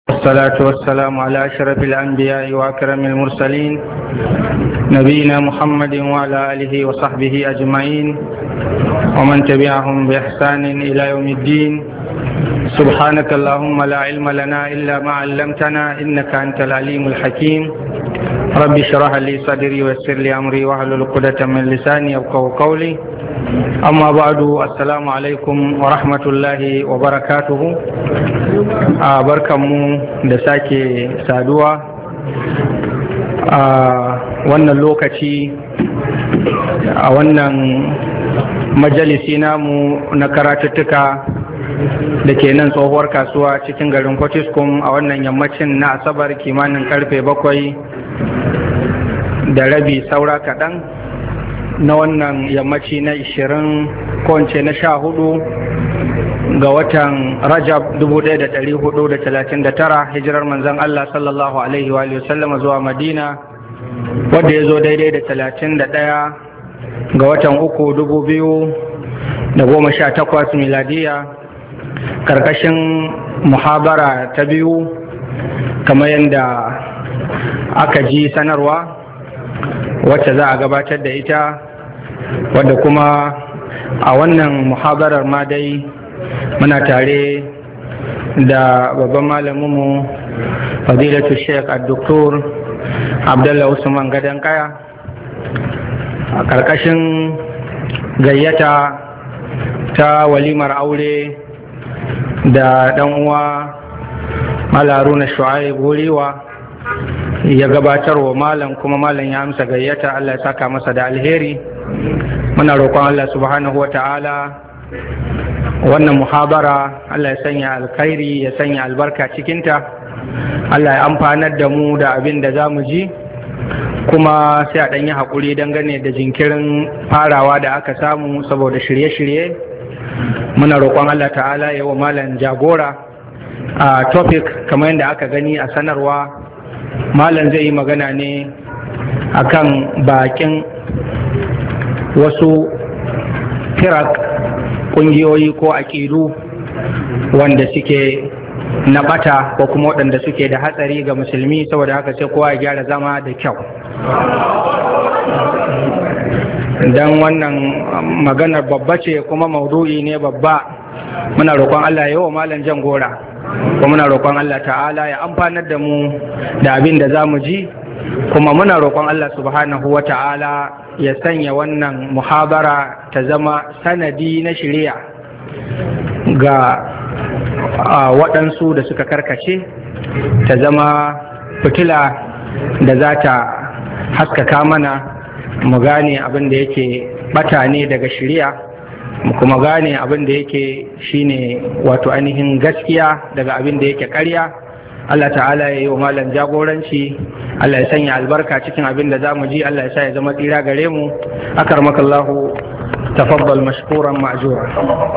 والصلاة والسلام على أشرف الأنبياء وأكرم المرسلين نبينا محمد وعلى آله وصحبه أجمعين ومن تبعهم بإحسان إلى يوم الدين. سبحانك اللهم لا علم لنا إلا ما علمتنا إنك أنت العليم الحكيم. رب اشرح لي صدري ويسر لي أمري واحلل عقدة من لساني يفقهوا قولي. أما بعد السلام عليكم ورحمة الله وبركاته. barkanmu da sake saduwa a wannan lokaci a wannan majalisi namu na karatuttuka da ke nan tsohuwar kasuwa cikin garin Fortiskum a wannan yammacin na Asabar kimanin karfe 7:30 saura kaɗan na wannan yammaci na 20 ko na 14 ga watan Rajab 1439 hijirar manzon Allah sallallahu alaihi wa sallam zuwa Madina, wanda ya zo daidai da 31 ga watan 3 2018 miladiya, karkashin muhabara ta biyu kamar yadda aka ji sanarwa wacce za a gabatar da ita, wadda kuma a wannan muhabarar ma dai muna tare da babban malaminmu fadilatu sheikh al-doktor Abdullah Usman Gadon Kaya a ƙarƙashin gayyata ta walimar aure da ɗan uwa Malaruna Shu'aib Guriwa ya gabatar wa malam, kuma malam ya amsa gayyata. Allah ya saka masa da alheri. Muna roƙon Allah subhanahu wa ta'ala wannan muhabara Allah ya sanya alkhairi, ya sanya albarka cikinta. Allah ya amfanar da mu da abin da za mu ji, kuma sai a ɗanyi haƙuri dangane da jinkirin farawa da aka samu saboda shirye-shirye. Muna roƙon Allah ta'ala ya wa malam jagora a topic kamar yadda aka gani a sanarwa. Malam zai yi magana ne akan bakin wasu firak, ƙungiyoyi ko aƙidu wanda suke na ɓata ko kuma waɗanda suke da hatsari ga musulmi, saboda haka sai kowa ya gyara zama da kyau. Dan wannan maganar babba ce kuma maudu'i ne babba. Muna roƙon Allah ya yi wa malam jan gora, kuma muna roƙon Allah ta'ala ya amfanar da mu da abin da za mu ji, kuma muna roƙon Allah subhanahu wa ta'ala ya sanya wannan muhabara ta zama sanadi na shari'a ga waɗansu da suka karkace, ta zama fitila da za ta haskaka mana mu gane abin da yake ɓata ne daga shari'a, mu kuma gane abin da yake shine wato ainihin gaskiya daga abin da yake ƙarya. Allah ta'ala ya yi wa malam jagoranci, Allah ya sanya albarka cikin abin da za mu ji, Allah ya sa ya zama tsira gare mu. Akarmakallahu, tafaddal mashkuran ma'jura.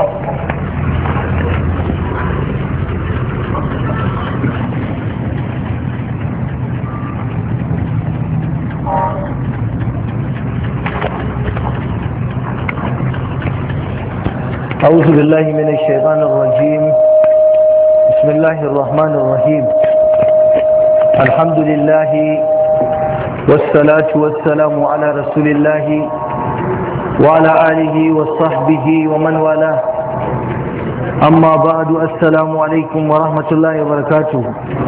أعوذ بالله من الشيطان الرجيم. بسم الله الرحمن الرحيم. الحمد لله والصلاة والسلام على رسول الله وعلى آله وصحبه ومن والاه. أما بعد، السلام عليكم ورحمة الله وبركاته.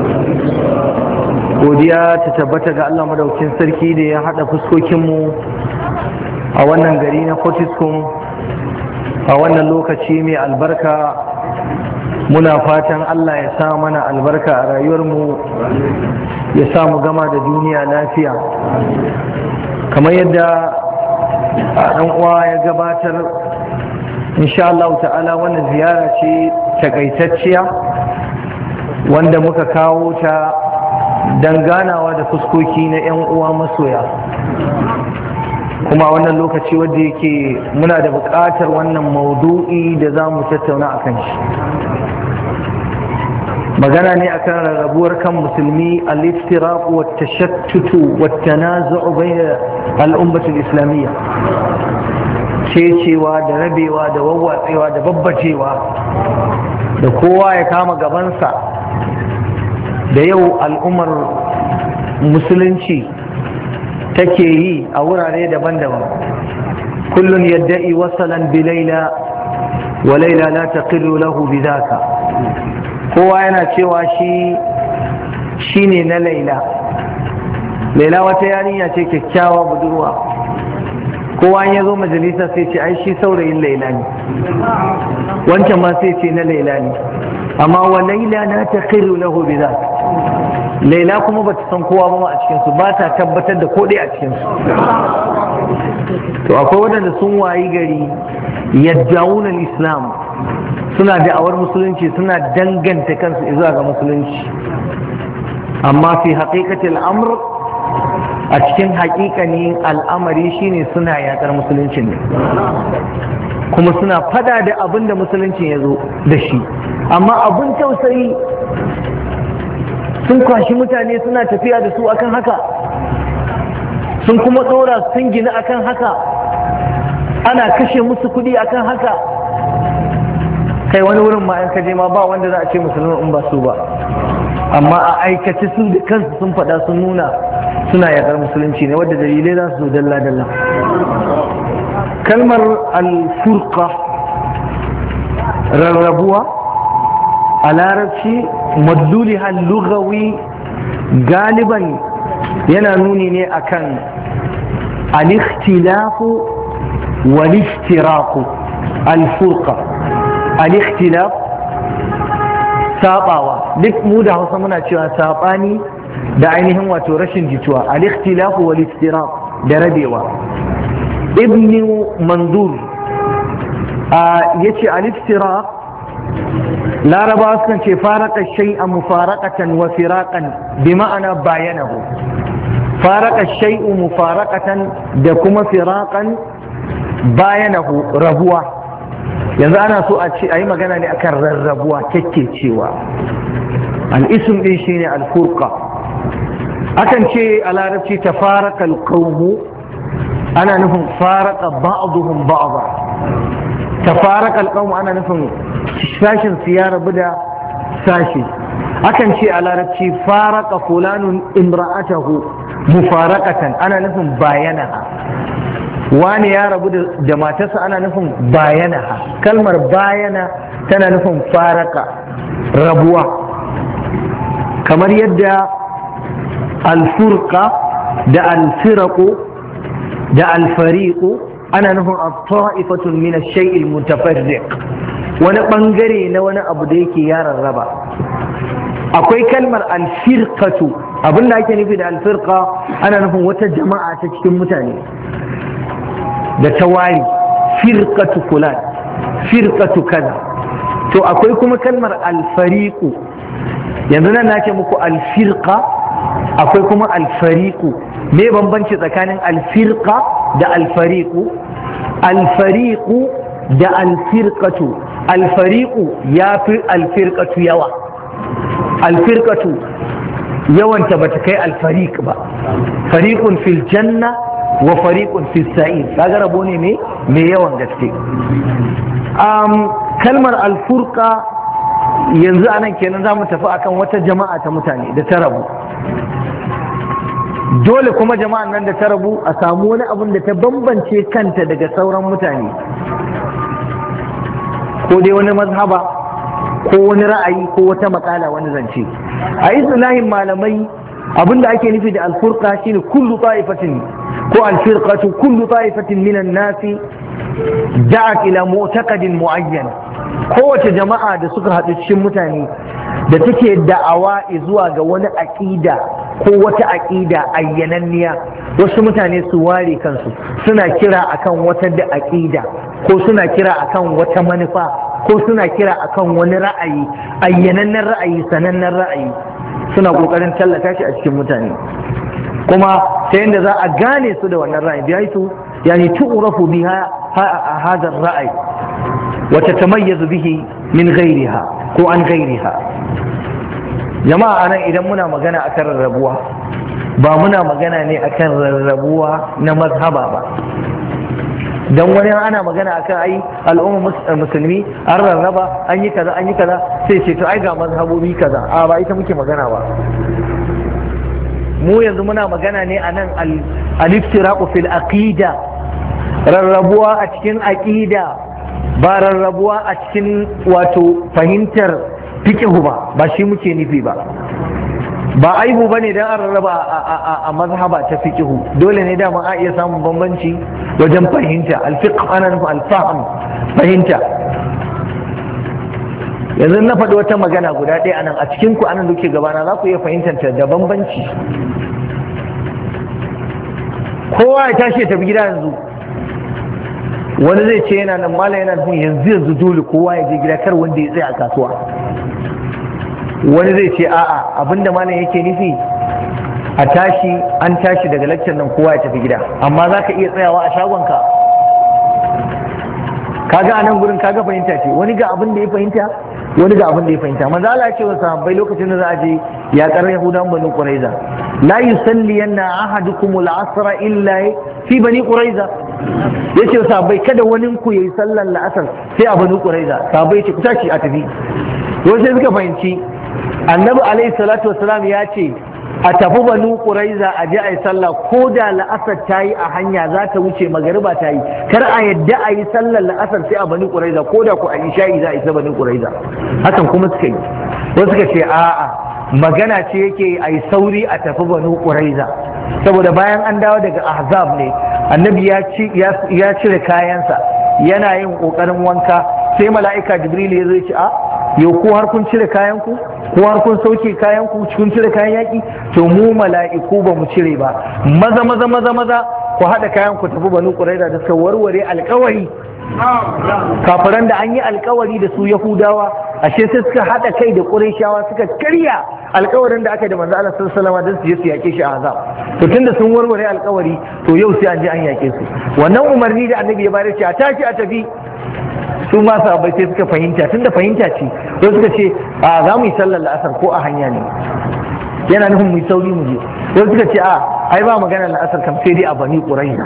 godiya ta tabbata ga Allah madaukin sarki da ya haɗa fuskokinmu a wannan gari na Fortiskum a wannan lokaci mai albarka. Muna fatan Allah ya sa mana albarka a rayuwarmu, ya sa mu gama da duniya lafiya. Kamar yadda ɗan uwa ya gabatar, insha Allah ta'ala wannan ziyara ce takaitacciya wanda muka kawo ta don ganawa da fuskoki na 'yan uwa masoya, kuma wannan lokaci wadda yake muna da buƙatar wannan maudu'i da za mu tattauna a kan shi. magana ne akan rarrabuwar kan musulmi, al-iftiraq wa at-tashattut wa at-tanazu' bayna al-ummah al-islamiyya, cecewa da rabewa da wawwatsewa da babbacewa da kowa ya kama gabansa da yau al'ummar musulunci take yi a wurare daban-daban. kullun yadda'i wasalan bi laila wa laila la taqirru lahu bidhaka. kowa yana cewa shi ne na laila wata yarinya ce kyakkyawa budurwa. kowa ya zo majalisa sai ce ai shi saurayin laila ne, wancan ma sai ce na laila ne, amma wa laila la taqirru lahu bidhaka. laila kuma bata san kowa ba a cikinsu, ba ta tabbatar da ko a cikinsu. to akwai waɗanda sun wayi gari yaddawunan islam, suna da'awar musulunci, suna danganta kansu zuwa ga musulunci, amma fi haƙiƙatil amr, a cikin haƙiƙanin al'amari shine suna yaƙar musuluncin ne, kuma suna fada da abin da musuluncin ya zo da shi. amma abin tausayi, sun kwashi mutane suna tafiya da su akan haka, sun kuma tsora sun gina akan haka, ana kashe musu kuɗi akan haka. kai wani wurin ma in kaje ma ba wanda za a ce musulmi in ba su ba, amma a aikace su da kansu sun faɗa sun nuna suna yaƙar musulunci ne, wadda dalilai za su dalla-dalla. kalmar al-furqa, rarrabuwa a larabci, madluli lugawi galiban yana nuni ne akan al-ikhtilafu wal-iftiraku. al-furqa, al-ikhtilaf, sabawa. duk mu da Hausa muna cewa sabani da ainihin wato rashin jituwa. al-ikhtilafu wal-iftiraq, da rabewa. ibn mandur yace al-iftiraq, larabawa sukan ce faraka shay'a mufaraqatan wa firaqan, bi ma'ana bayanahu. faraka shay'u mufaraqatan da kuma firaqan bayanahu, rabuwa. yanzu ana so a yi magana ne akan rarrabuwa, cewa al-ism din shine al-furqa. akan ce a larabci tafaraka al-qawmu, ana nufin faraka ba'dhum ba'dha. tafaraka al-qawmu ana nufin sashin su ya rabu da sashi. akan ce a larabci faraka fulanun imra'atahu mufaraqatan, ana nufin bayanaha. wani ya rabu da matarsa, ana nufin bayanaha. kalmar bayana tana nufin faraka, rabuwa. kamar yadda alfurqa da alfiraqu da alfariqu ana nufin at-ta'ifatun min ash-shay'i al-mutafarriq, wani bangare na wani abu da yake ya rarraba. akwai kalmar alfirqatu, abinda ake nufi da alfirqa ana nufin wata jama'a ta cikin mutane da tawari, firqatu fulan, firqatu kaza. to akwai kuma kalmar alfariqu, yanzu nan nace muku alfirqa, akwai kuma alfariqu. me bambanci tsakanin alfirqa da alfariqu? alfariqu da alfirqatu, alfariqu ya fi alfirqatu yawa. alfirqatu yawanta bata kai alfariq ba. fariqun fil janna wa fariqun fis sa'ir, kaga rabo ne me yawan gaske. kalmar alfurqa yanzu anan kenan zamu tafi akan wata jama'a ta mutane da ta rabu. dole kuma jama'an nan da ta rabu a samu wani abun da ta bambance kanta daga sauran mutane, ko dai wani mazhaba ko wani ra'ayi ko wata makala, wani zance. a islahin malamai abinda ake nufi da alfurqa shine kullu ta'ifatin ko alfirqatu kullu ta'ifatin minan nasi da'at ila mu'taqadin mu'ayyan. kowace jama'a da suka haɗu cikin mutane da take da'awa zuwa ga wani aƙida ko wata aƙida ayyananniya. wasu mutane su ware kansu suna kira akan wata da aƙida, ko suna kira akan wata manufa, ko suna kira akan wani ra'ayi, ayyanannen ra'ayi, sanannen ra'ayi, suna ƙoƙarin tallata shi a cikin mutane, kuma ta yadda za a gane su da wannan ra'ayi. biyaitu yani tu'rafu biha hadha ar-ra'y wa tatamayyazu bihi min ghayriha ko an ghayriha. jama'a anan idan muna magana akan rarrabuwa, ba muna magana ne akan rarrabuwa na mazhaba ba, dan wani ana magana akan ai al'umma musulmi an rarraba an yi kaza sai ce to ai ga mazhabobi kaza a ba ita muke magana ba. mu yanzu muna magana ne anan al-iftiraqu fil aqida, rarrabuwa a cikin aqida ba rarrabuwa a cikin wato fahimtar fiqhu ba shi muke nufi ba aibu bane dan an rarraba a mazhaba ta fiqhu, dole ne da a iya samun bambanci wajen fahimta. al-fiqh ana nufin al-fahm, fahimta. yanzu na faɗi wata magana guda ɗaya anan a cikin ku anan duke gabana za ku iya fahimtar ta da bambanci. kowa ya tashi ya tafi gida yanzu, wani zai ce yana nan mala yana nufin yanzu dole kowa ya je gida, kar wanda ya tsaya a kasuwa. wani zai ce a'a abinda malam yake nufi an tashi daga laccan nan kowa ya tafi gida, amma za ka iya tsayawa a shagonka. kaga a nan gurin kaga fahimta ce, wani ga abin da ya fahimta wani ga abin da ya fahimta. manzo Allah ya ce wa sahabbai lokacin da za a je yaƙar Yahudan Bani Quraiza, la yusalliyanna ahadukum al-asr illa fi Bani Quraiza. yace wa sahabbai kada wani ku yayi sallar la'asar sai a Bani Quraiza. sahabbai ce ku tashi a tafi. to sai suka fahimci annabi alaihi salatu wassalam ya ce a tafi Banu Quraiza a je a yi sallah, ko da la'asar ta yi a hanya za ta wuce magariba ta yi, kar a yadda a yi sallar la'asar sai a Banu Quraiza, ko da ku a isha'i za a isa Banu Quraiza. hakan kuma suka yi. wasu suka ce a'a magana ce yake a yi sauri a tafi Banu Quraiza, saboda bayan an dawo daga Ahzab ne annabi ya cire kayansa yana yin kokarin wanka, sai mala'ika Jibril ya zo ya ce yau ko har kun cire kayanku, ko har kun sauke kayanku, kun cire kayan yaki? to mu mala'iku ba mu cire ba, maza ku haɗa kayanku tafi Banu Quraiza da suka warware alƙawari. kafiran da an yi alƙawari da su Yahudawa, ashe sai suka haɗa kai da Qurayshawa suka karya alƙawarin da aka yi da manzo Allah sallallahu alaihi wasallam don su je su yake shi a Azab. to tunda sun warware alƙawari, to yau sai an je an yake su. wannan umarni da annabi ya bayar ce a tashi a tafi, su ma sahabbai sai suka fahimta, tunda fahimta ce sai suka ce za mu yi sallar la'asar ko a hanya ne, yana nufin mu yi sauri mu je. sai suka ce ai ba magana la'asar kam sai dai a Bani Quraiza.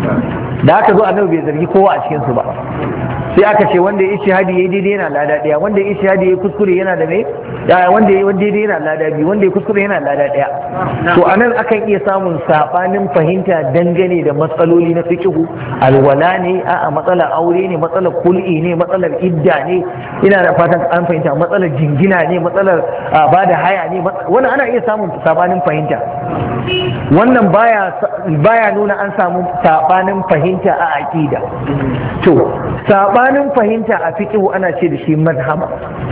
da aka zo annabi bai zargi kowa a cikin su ba, sai aka ce wanda ya ishihadi yayi daidai yana lada daya, wanda ya ishihadi yayi kuskure yana da me, wanda ya daidai yana lada biyu, wanda ya kuskure yana lada daya. to anan akan iya samun sabanin fahimta dangane da matsaloli na fiqhu, alwala ne, matsalar aure ne, matsalar kul'i ne, matsalar idda ne, ina da fatan an fahimta, matsalar jingina ne, matsalar bada haya ne, wannan ana iya samun sabanin fahimta. wannan baya nuna an samu sabanin fahimta a aqida. to sabanin fahimta a fiqhu ana ce da shi mazhaba,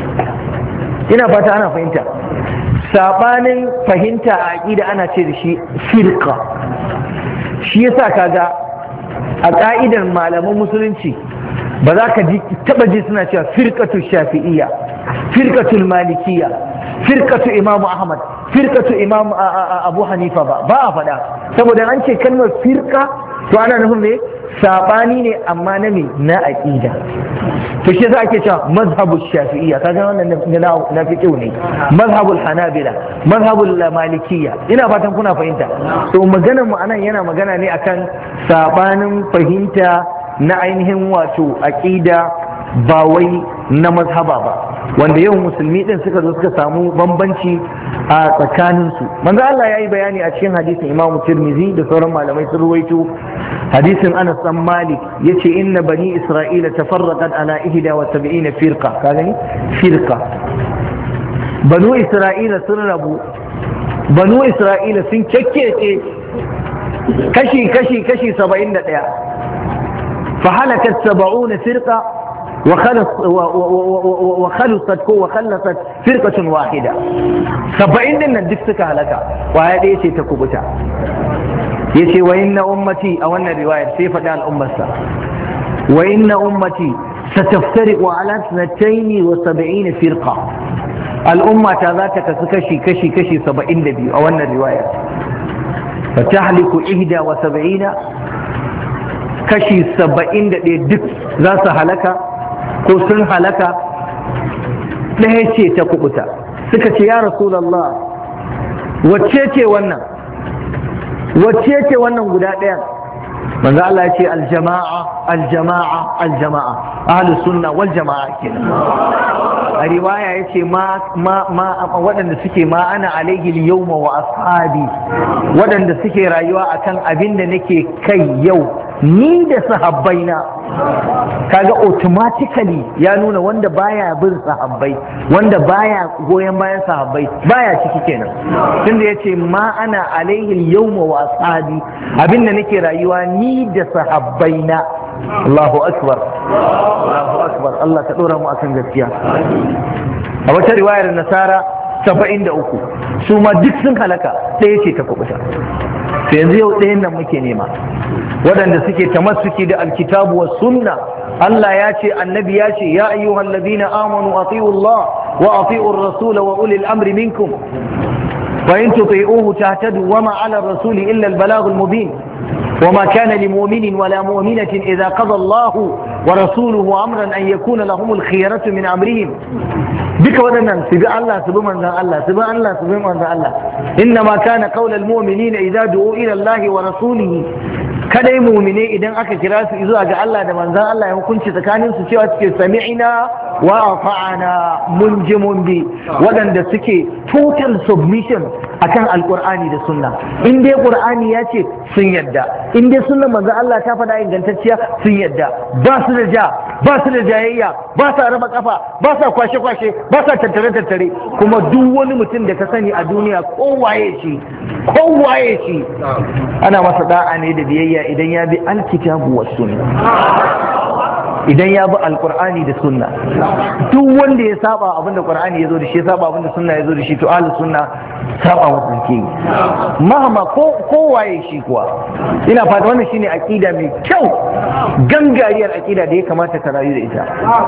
ina fata ana fahimta. sabanin fahimta a aqida ana ce da shi firqa. shi yasa kaga a ka'idar malaman musulunci ba za ka taba ji suna cewa firqatul shafi'iyya, firqatul malikiyya, firqatu imam ahmad, firqatu imam abu hanifa ba a faɗa. saboda an ce kalmar firqa to ana nufin ne sabani ne, amma na me, na aqida. to shi yasa ake cewa mazhabul shafi'iyya, kaga wannan na fiqh ne, mazhabul hanabila, mazhabul malikiyya. ina fatan kuna fahimta. to maganar mu anan yana magana ne akan sabanin fahimta na ainihin wato aqida, ba wai na mazhaba ba, wanda yau musulmi din suka zo suka samu bambanci a tsakaninsu. manzo Allah ya yi bayani a cikin hadisin Imam Tirmidhi da sauran malamai sun ruwaito, hadisin Anas bin Malik yace inna bani Isra'ila tafarraqat ala 71 firqa. ka gani firqa, banu Isra'ila sun rabu, banu Isra'ila sun kekkece kashi 71. fa halakat 70 firqa وخلصت فرقة واحدة. 70 din nan duk suka halaka, waya ɗaya ce ta kubuta. yace wa inna ummati, a wannan riwayar sai faɗa al'ummarsa, wa inna ummati sataftariqu ala 72 firqa. al'ummata za ta kasu kashi 72 a wannan riwayar. fa tahliku 71, kashi 71 duk za su halaka ko sun halaka, ɗaya ce ta kubuta. suka ce ya Rasulallah, wacce ce wannan guda ɗaya? manzo Allah ya ce aljama'a ahlus sunna wal jama'a kenan. A riwaya yace ma waɗanda suke ma ana alaihi al-yawma wa ashabi, waɗanda suke rayuwa akan abin da nake kai yau ni da sahabbaina. Kaga automatically ya nuna wanda baya bin sahabbai, wanda baya goyon bayan sahabbai baya ciki kenan, tunda yace ma ana alaihi al-yawma wa ashabi, abin da nake rayuwa ni da sahabbaina. Allahu akbar, Allahu akbar, Allah ta dora mu akan gaskiya. A wata riwayar nasara 73 su ma duk sun halaka, ɗaya ce ta kubuta. sai yanzu yau ɗayan nan muke nema, waɗanda suke tamassuki da alkitabu was sunna. Allah ya ce, annabi ya ce, ya ayyuhal ladina amanu ati'u Allah wa ati'u ar-rasul wa ulil amri minkum wa in tuti'uhu tahtadu wa ma 'ala ar-rasuli illa al-balagh al-mubin وما كان لمؤمن ولا مؤمنة إذا قضى الله ورسوله أمرا أن يكون لهم الخيرة من أمرهم. بك ودنا سبع الله سبع من الله سبع الله سبع من الله. إنما كان قول المؤمنين إذا دعوا إلى الله ورسوله. kada yi mumine idan aka kira su zuwa ga Allah da manzan Allah ya hukunci tsakanin su cewa suke sami'ina wa ata'ana mun ji mun bi, waɗanda suke total submission akan alqur'ani da sunna. In dai qur'ani ya ce sun yadda, in dai sunnan manzan Allah ta faɗa ingantacciya sun yadda, ba su da ja, ba su da jayayya, ba sa raba kafa, ba sa kwashe kwashe, ba sa tattare tattare. Kuma duk wani mutum da ka sani a duniya kowaye shi ana masa da'a ne da biyayya idan ya bi alkitabu was sunna, idan ya bi alqur'ani da sunna. Duk wanda ya saba abinda qur'ani yazo da shi, ya saba abinda sunna yazo da shi, to ahlus sunna saba wa sunke mahama ko waye shi kuwa. Ina fata wannan shine aqida mai kyau, gangariyar aqida da ya kamata ka rayu da ita.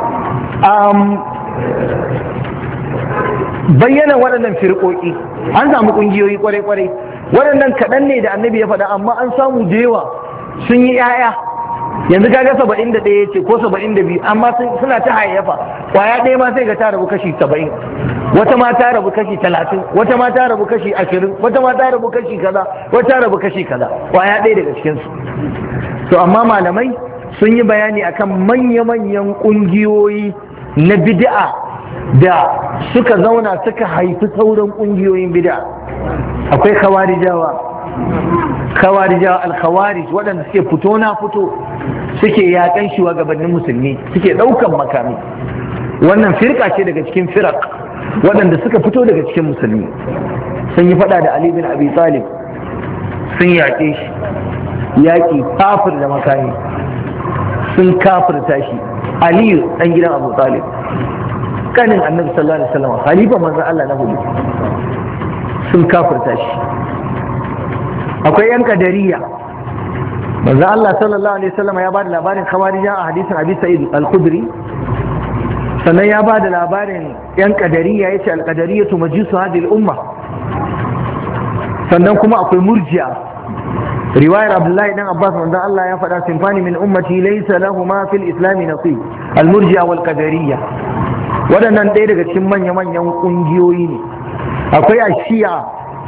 Bayyana waɗannan firƙoƙi, an samu ƙungiyoyi kwarai-kwarai, waɗannan kaɗan ne da annabi ya faɗa, amma an samu da yawa sun yi 'ya'ya. Yanzu kaga 71 ce ko 72, amma suna ta hayayyafa. Kwaya ɗaya ma sai ga ta rabu kashi 70, wata ma ta rabu kashi 30, wata ma ta rabu kashi 20, wata ma ta rabu kashi kaza, wata ta rabu kashi kaza. Kwaya ɗaya daga cikin su. To amma malamai sun yi bayani akan manya-manyan ƙungiyoyi na bid'a da suka zauna suka haifi sauran ƙungiyoyin bid'a. Akwai khawarijawa al-khawarij, waɗanda suke fito na fito, suke yaƙan shugabannin musulmi, suke ɗaukan makami. Wannan firka ce daga cikin firak waɗanda suka fito daga cikin musulmi. Sun yi faɗa da Ali bin Abi Talib, sun yaƙe shi yaƙi kafir da makami, sun kafirta shi. Aliyu ɗan gidan Abu Talib, kanin annabi sallallahu alaihi wasallam, khalifa manzon Allah na hudu, sun kafirta shi. Akwai yan kadariya, manzon Allah sallallahu alaihi wasallam ya bada labarin khawarija a hadisin Abi Sa'id al-Khudri, sannan ya bada labarin yan kadariya, yace al-qadariyatu majusu hadhihi al-umma. Sannan kuma akwai murji'a, riwayar Abdullahi dan Abbas manzon Allah ya faɗa, sinfani min ummati laysa lahumma fil islam nasib, al-murji'a wal qadariyya. Waɗannan ɗaya daga cikin manya-manyan ƙungiyoyi ne. Akwai ashiya,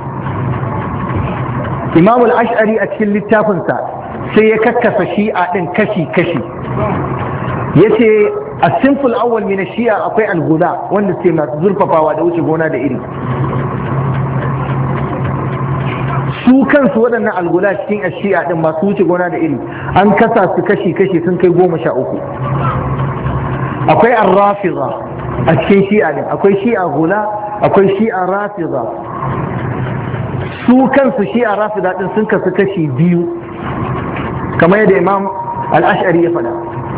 Imam al-Ash'ari a cikin littafinsa sai ya kakkasa shi'a ɗin kashi-kashi. Ya ce a simple awwal min shi'a akwai al-gula, wanda suke masu zurfafawa da wuce gona da iri. Su kansu waɗannan al-gula cikin ashiya ɗin masu wuce gona da iri an kasa su kashi-kashi sun kai 13. Akwai ar-rafida a cikin shi'a din, akwai shi'a gula, akwai shi'a rafida. Su kansu shi'a rafida din sun kasu kashi 2, kamar yadda Imam al-Ash'ari ya faɗa.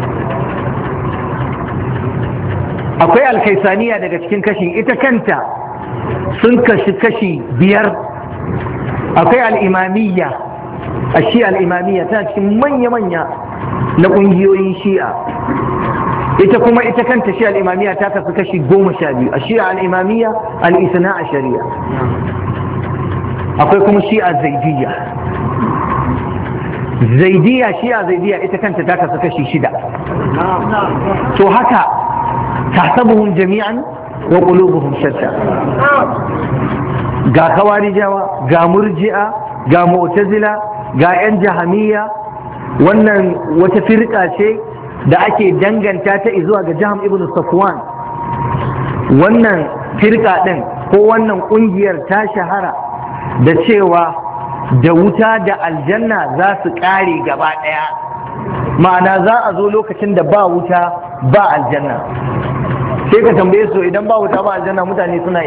Akwai al-kaisaniya daga cikin kashin, ita kanta sun kashi kashi 5. Akwai al-imamiyya, shi'a al-imamiyya tana cikin manya-manya na ƙungiyoyin shi'a. Ita kuma ita kanta shi'a al-imamiyya ta kasu kashi 12, a shi'a al-imamiyya al-isna a shari'a. Akwai kuma shi'a zaidiyya, shi'a zaidiyya ita kanta ta kasu kashi 6. To haka tahsabuhum jami'an wa qulubuhum shatta. Ga khawarijawa, ga murji'a, ga mu'tazila, ga yan jahamiyya, wannan wata firka ce da ake danganta ta zuwa ga Jahm ibn Safwan. Wannan firka din ko wannan kungiyar ta shahara da cewa da wuta da aljanna za su kare gaba daya, ma'ana za a zo lokacin da ba wuta ba aljanna. sai ka tambaye su idan ba wuta ba aljanna mutane suna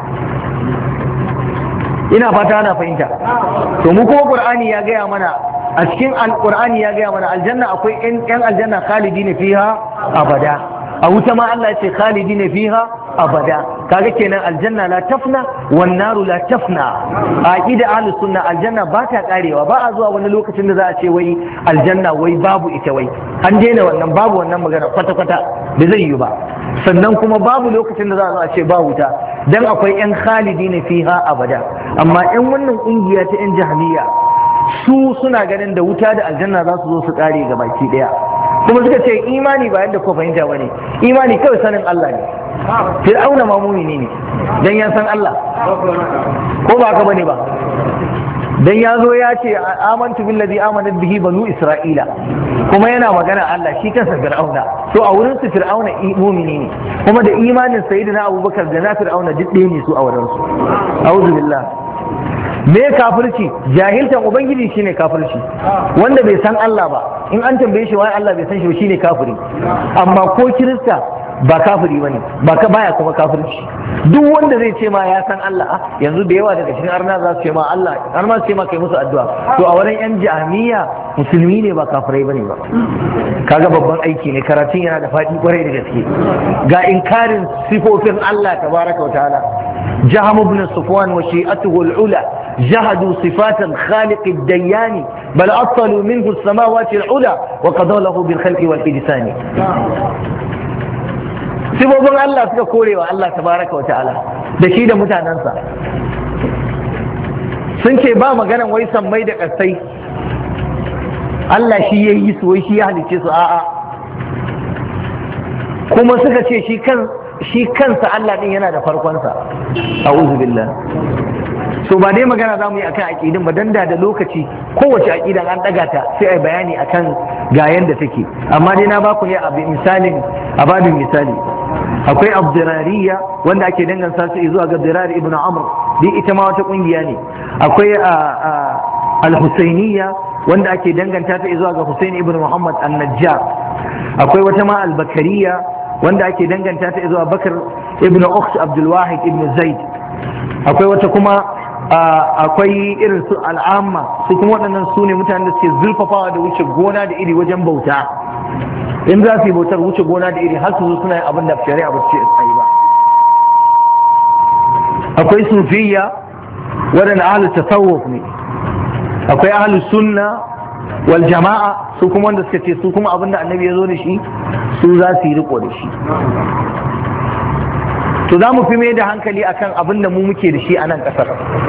ina fata ana fahimta. To mu kuma Qur'ani ya gaya mana, a cikin Qur'ani ya gaya mana aljanna akwai yan aljanna khalidina fiha abada, a wuta ma Allah ya ce khalidina fiha abada. kaga kenan aljanna la tafna wan naru la tafna. A aqida ahlus sunna aljanna ba ta karewa, ba a zuwa wani lokacin da za a ce wai aljanna wai babu ita, wai an daina wannan, babu wannan magana kwata kwata da zai yi ba. sannan kuma babu lokacin da za a ce ba wuta, dan akwai yan khalidina fiha abada. amma yan wannan kungiya ta yan jahiliya su suna ganin da wuta da aljanna za su zo su kare ga baki daya, kuma suka ce imani ba yadda ko fahimta bane, imani kawai sanin Allah ne. Fir'auna ma mumini ne dan ya san Allah, ko ba haka bane ba? dan ya zo ya ce amantu billazi amanat bihi banu isra'ila, kuma yana magana Allah shi kansa Fir'auna. to a wurin su Fir'auna mumini ne, kuma da imanin sayyidina Abubakar da na Fir'auna duk ɗaya ne su a wurin su. A'udhu billah. Me kafirci? Jahiltan ubangiji shine kafirci. wanda bai san Allah ba, in an tambaye shi wai Allah bai san shi ba shine kafiri. amma ko Kirista ba kafiri bane, ba ka baya kuma kafirci. duk wanda zai ce ma ya san Allah, yanzu da yawa daga cikin arna za su ce ma Allah, har ma su ce ma kai musu addu'a. to a wurin yan jami'a musulmi ne ba kafirai bane ba. kaga babban aiki ne, karatun yana da faɗi kwarai da gaske. ga inkarin sifofin Allah tabaraka wa ta'ala. Jahm ibn Safwan wa shi'atuhu al-ula جهدوا صفات الخالق الديان بل أطلوا منه السماوات العلى وقضوا له بالخلق والإجسان. sifofin Allah suka korewa Allah tabaraka wa ta'ala da shi da mutanensa. sun ce ba maganan wai sammai da ƙasai Allah shi ya yi su, wai shi ya halicce su, a'a. kuma suka ce shi kansa Allah din yana da farkonsa. a'udhu billah. so ba dai magana za mu yi akan aƙidin ba, dan da lokaci kowace aƙidan an ɗaga ta sai a bayani akan ga yanda take. amma dai na baku ne a babin misali. akwai abdirariya wanda ake danganta su zuwa ga Dirar ibn Amr, dai ita ma wata kungiya ne. akwai al-Husainiyya wanda ake danganta ta zuwa ga Husain ibn Muhammad an-Najjar. akwai wata ma al-Bakariya wanda ake danganta ta zuwa Bakar ibn Ukht Abdul Wahid ibn Zaid. akwai wata kuma akwai irin su al'amma, su kuma waɗannan su ne mutanen da suke zurfafawa da wuce gona da iri wajen bauta. in za su yi bautar wuce gona da iri har su zo suna yin abin da shari'a ba ce a yi ba. akwai sufiyya waɗanda ahlus tasawuf ne. akwai ahlus sunna wal jama'a, su kuma wanda suka ce su kuma abin da annabi ya zo da shi su za su yi riko da shi. to za mu fi mai da hankali akan abin da mu muke da shi a nan ƙasar,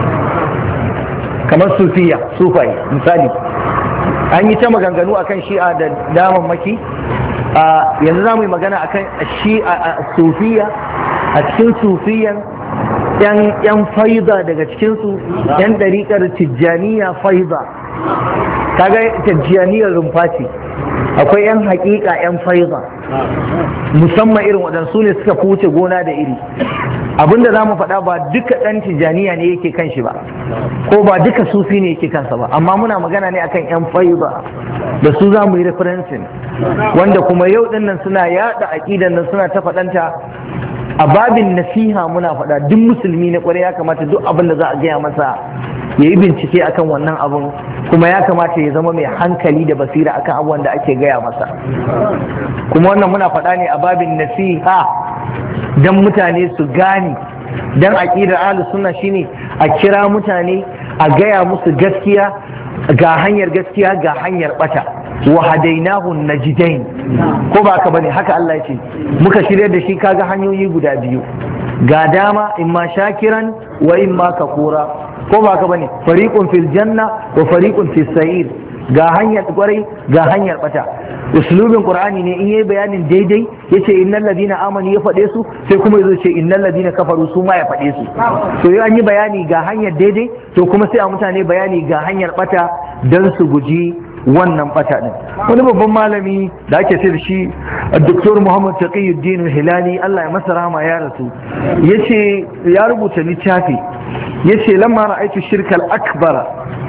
kamar sufiya, sufai misali. an yi ta maganganu akan shi'a da damammaki. yanzu za mu yi magana akan shi'a sufiya. a cikin sufiyan yan faiza daga cikinsu yan ɗariƙar tijjaniya faiza, kaga tijjaniyar rumfa ce. akwai yan haƙiƙa yan faiza, musamman irin waɗansu ne suka fi wuce gona da iri. abinda za mu faɗa ba duka ɗan tijjaniya ne yake kan shi ba, ko ba duka sufi ne yake kansa ba, amma muna magana ne akan yan faiza da su za mu yi referencing, wanda kuma yau ɗin nan suna yaɗa aƙidan nan suna ta faɗanta a babin nasiha. muna faɗa duk musulmi na ƙwarai ya kamata duk abin da za a gaya masa ya yi bincike akan wannan abun, kuma ya kamata ya zama mai hankali da basira akan abubuwan da ake gaya masa. kuma wannan muna faɗa ne a babin nasiha don mutane su gane. don aƙidar ahlus sunna shine a kira mutane a gaya musu gaskiya, ga hanyar gaskiya ga hanyar bata. wa hadainahu najdain, ko ba ka bane haka Allah ya ce muka shirya da shi. kaga hanyoyi guda biyu, ga dama imma shakiran wa imma kafura, ko ba ka bane fariqun fil janna wa fariqun fis sa'ir. ga hanyar kwarai ga hanyar bata. uslubin qur'ani ne in yayi bayanin daidai yace innal ladina amanu ya fade su, sai kuma yazo ce innal ladina kafaru su ma ya fade su. to yi an yi bayani ga hanyar daidai, to kuma sai a mutane bayani ga hanyar bata dan su guji wannan bata din. Wani babban malami da ake ce da shi Dr. Muhammad Taqiyuddin Hilali, Allah ya masa rahama, ya rasu, yace ya rubuta littafi yace lamma ra'aytu shirkal akbara,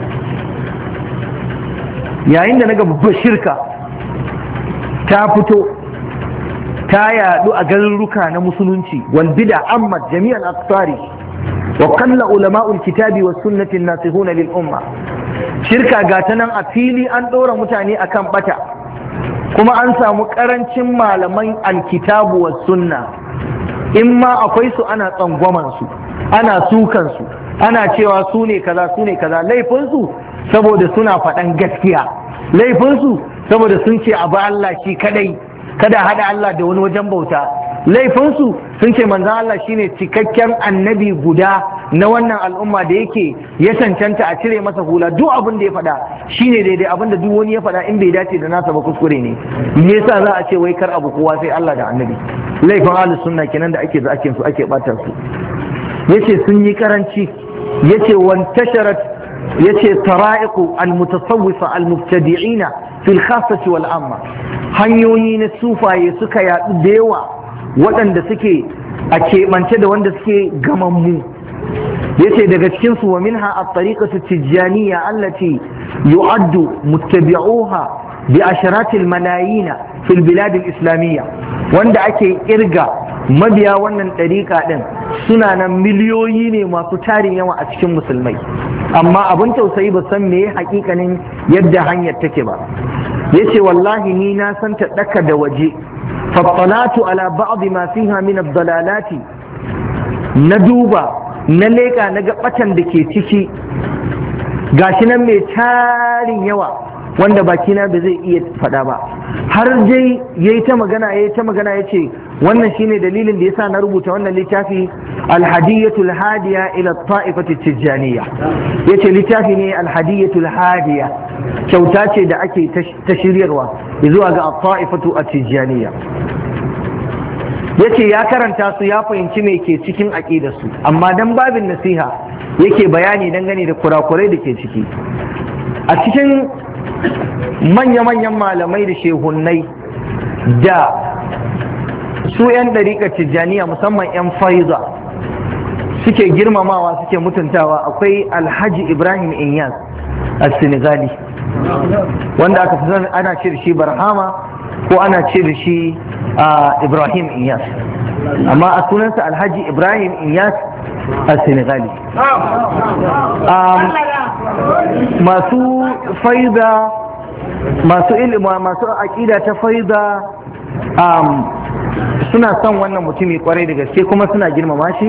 yayin da naga babbar shirka ta fito ta yadu a garuruka na musulunci, wal bid'a amma jami'al aqtari wa qalla ulama'ul kitabi was sunnati an-nasihuna lil umma. Shirka ga ta nan a fili an ɗora mutane akan bata, kuma an samu ƙarancin malaman alkitabu was sunna, in ma akwai su ana tsangwaman su, ana sukan su, ana cewa su ne kaza su ne kaza. Laifinsu saboda suna faɗan gaskiya, laifinsu saboda sun ce abu Allah shi kadai, kada haɗa Allah da wani wajen bauta. Laifinsu sun ce manzan Allah shine cikakken annabi guda na wannan al'umma da yake ya cancanta a cire masa hula, duk abin da ya faɗa shine daidai, abin da duk wani ya faɗa in bai dace da nasa ba kuskure ne. Me yasa za a ce wai kar abu kowa sai Allah da annabi? Laifin ahlus sunna kenan da ake zakin su, ake bata su. Yace sun yi karanci, yace wantasharat, yace tara'iqu al-mutasawwifa al-mubtadi'ina fil khassati wal amma. Hanyoyi na sufaye suka yaɗu da yawa, waɗanda suke a keɓance da wanda suke gamammu. yace daga cikin su wa minha at-tariqatu at-tijaniyya allati yu'addu muttabi'uha bi asharatil malayina fil bilad al-islamiyya, wanda ake kirga mabiya wannan ɗariƙa ɗin suna nan miliyoyi ne masu tarin yawa a cikin musulmai, amma abin tausayi ba san me hakikanin yadda hanyar take ba. yace wallahi ni na san ta daka da waje, fattalatu ala ba'd ma fiha min ad-dalalati, na duba na leka na ga batan da ke ciki gashi nan mai tarin yawa wanda bakina ba zai iya faɗa ba. har dai yayi ta magana yace wannan shine dalilin da yasa na rubuta wannan littafi al-hadiyatul hadiya ila at-ta'ifati at-tijaniyya. yace littafi ne al-hadiyatul hadiya, kyauta ce da ake ta shiryarwa zuwa ga at-ta'ifatu at-tijaniyya. yace ya karanta su, ya fahimci me ke cikin aqidar su, amma dan babin nasiha yake bayani dangane da kurakurai da ke ciki. a cikin manya-manyan malamai da shehunnai da su 'yan ɗariƙar tijjaniya musamman 'yan faiza suke girmamawa suke mutuntawa, akwai alhaji Ibrahim Inyas a Senegali, wanda aka fi ana ce da shi Barhama ko ana ce da shi Ibrahim Inyas, amma a sunansa alhaji Ibrahim Inyas a Senegali. Masu faida, masu ilimi, masu aƙida ta faida suna son wannan mutumi kwarai da gaske, kuma suna girmama shi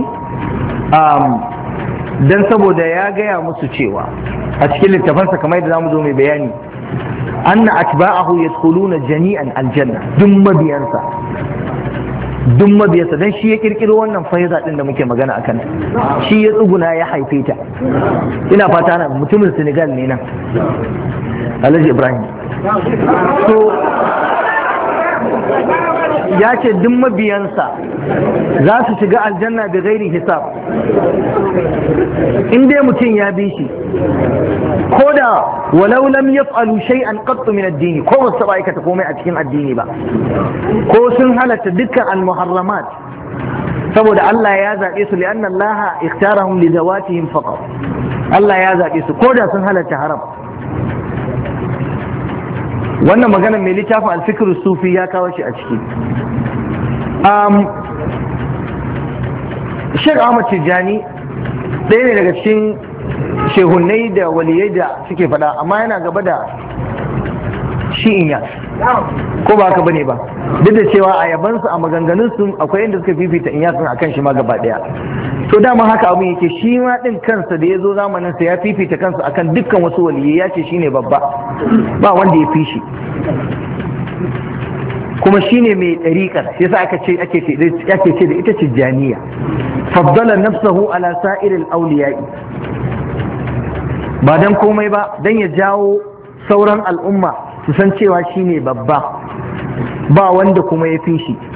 don saboda ya gaya musu cewa a cikin littafansa kamar yadda zamu zo mai bayani, anna atba'ahu yadkhuluna jami'an aljanna, duk mabiyansa dan shi ya kirkiro wannan faiza din da muke magana akan, shi ya tsuguna ya haife ta. ina fata na mutumin Senegal ne nan, Alhaji Ibrahim. So ya ce duk mabiyansa za su shiga aljanna da gairi hisab, in dai mutum ya bi shi, ko da walau lam yaf'alu shay'an qattu min ad-din, ko ba su taba aikata komai a cikin addini ba, ko sun halatta dukkan al-muharramat, saboda Allah ya zaɓe su, li'anna Allah ikhtarahum li zawatihim faqat. Allah ya zaɓe su ko da sun halatta haram. wannan maganar mai littafin alfikir sufi ya kawo shi a ciki. Sheikh Ahmad Tijjani ɗaya ne daga cikin shehunnai da waliyai da suke faɗa, amma yana gaba da shi Inyas, ko ba haka bane ba, duk da cewa a yabansu a maganganunsu akwai inda suka fifita Inyas akan shi ma gaba ɗaya. To dama haka abin yake, shi ma ɗin kansa da ya zo zamaninsa ya fifita kansa akan dukkan wasu waliyai, ya ce shi ne babba, ba wanda ya fi shi, kuma shi ne mai ɗariƙar, shi yasa ake ce da ita Tijjaniya. faddala nafsahu ala sa'iril awliya'i, ba dan komai ba, dan ya jawo sauran al'umma su san cewa shi ne babba, ba wanda kuma ya fi shi.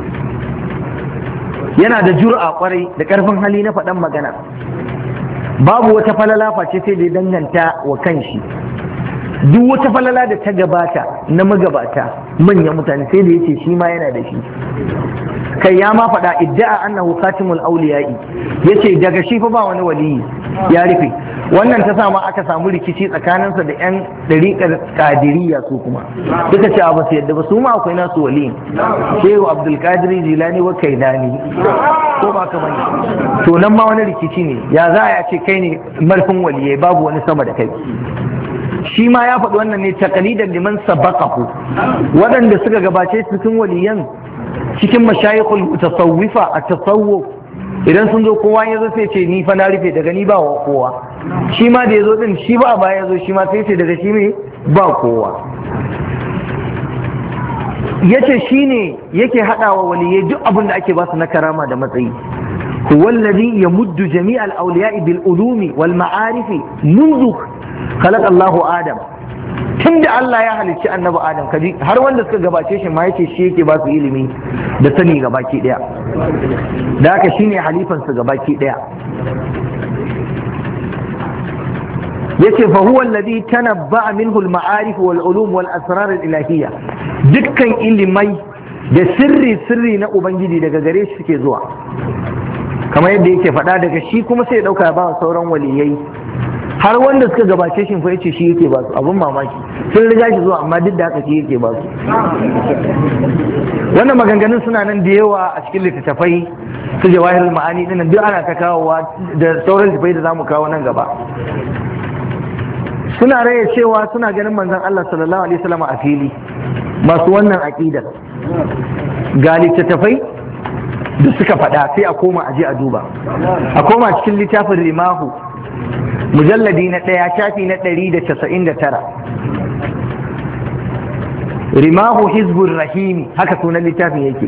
Yana da jur'a kwarai da ƙarfin hali na faɗan magana, babu wata falala face sai da danganta wa kanshi, duk wata falala da ta gabata na magabata manyan mutane sai da yace shi ma yana da shi. Kai ya ma faɗa idda'a annahu khatimul awliya'i, yace daga shi fa ba wani waliyi, ya rufe. Wannan ta sama aka samu rikici tsakaninsa da yan dariƙar qadiriyya, su kuma suka ce ba su yadda ba, su ma akwai nasu waliyin, Shehu Abdul Qadir Jilani wa Kailani, ko ba ka bane. To nan ma wani rikici ne, ya za a ce kai ne marfin waliyai, babu wani sama da kai. Shi ma ya faɗi wannan ne taqlidan liman sabaqahu, waɗanda suka gabace su cikin waliyan, cikin mashayikhul mutasawwifa a tasawuf, idan sun zo kowa ya zo sai ce ni fa na rufe, daga ni ba wa kowa. Shi ma da ya zo din shi ba a baya ya zo, shi ma sai ce daga shi ne ba kowa. Yace shi ne yake haɗawa waliyai duk abin da ake ba su na karama da matsayi. huwa alladhi yamuddu jami'al awliya'i bil ulumi wal ma'arifi منذ خلق Allahu Adam. Tun da Allah ya halicci annabi Adam, kaji har wanda suka gabace shi ma yace shi yake ba su ilimi da sani gabaki daya, da haka shine halifan su gabaki daya. yace fa huwa alladhi tanabba'a minhu al-ma'arif wal ulum wal asrar al-ilahiyya, dukkan ilimai da sirri na ubangiji daga gare shi suke zuwa, kamar yadda yake faɗa, daga shi kuma sai ya dauka ba sauran waliyai. Har wanda suka gabace shi fa yace shi yake ba su, abun mamaki, sun riga shi zuwa amma duk da haka shi yake ba su. Wannan maganganun suna nan da yawa a cikin littattafai su Jawahirul Ma'ani dinnan, duk ana ta kawowa da sauran littattafai da zamu kawo nan gaba. Suna raya cewa suna ganin manzon Allah sallallahu alaihi wasallam a fili, masu wannan aqidar. Ga littattafai da suka faɗa, sai a koma aje a duba, a koma cikin littafin Rimahu mujalladi na 1 shafi na 199, Rimahu Hizbur Rahim, haka sunan littafin yake.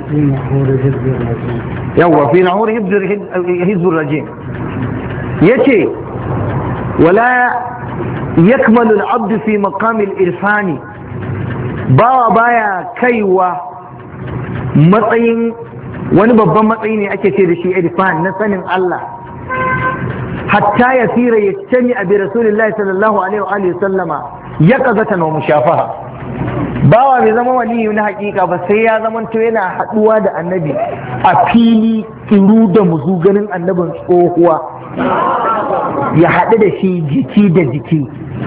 Yawwa fi nahur Hizbur Rajim. Yace wala yakmalu al-abd fi maqam al-irfani, bawa baya kaiwa matsayin wani babban matsayi ne ake ce da shi irfan, na sanin Allah, hatta ya tsira ya cani a bi Rasulullahi sallallahu alaihi wa sallama ya kazatan wa mushafaha. Bawa bai zama waliyu na hakika ba sai ya zamanto yana haduwa da annabi a fili, kiru da muzu, ganin annabin tsohuwa, ya haɗu da shi jiki da jiki.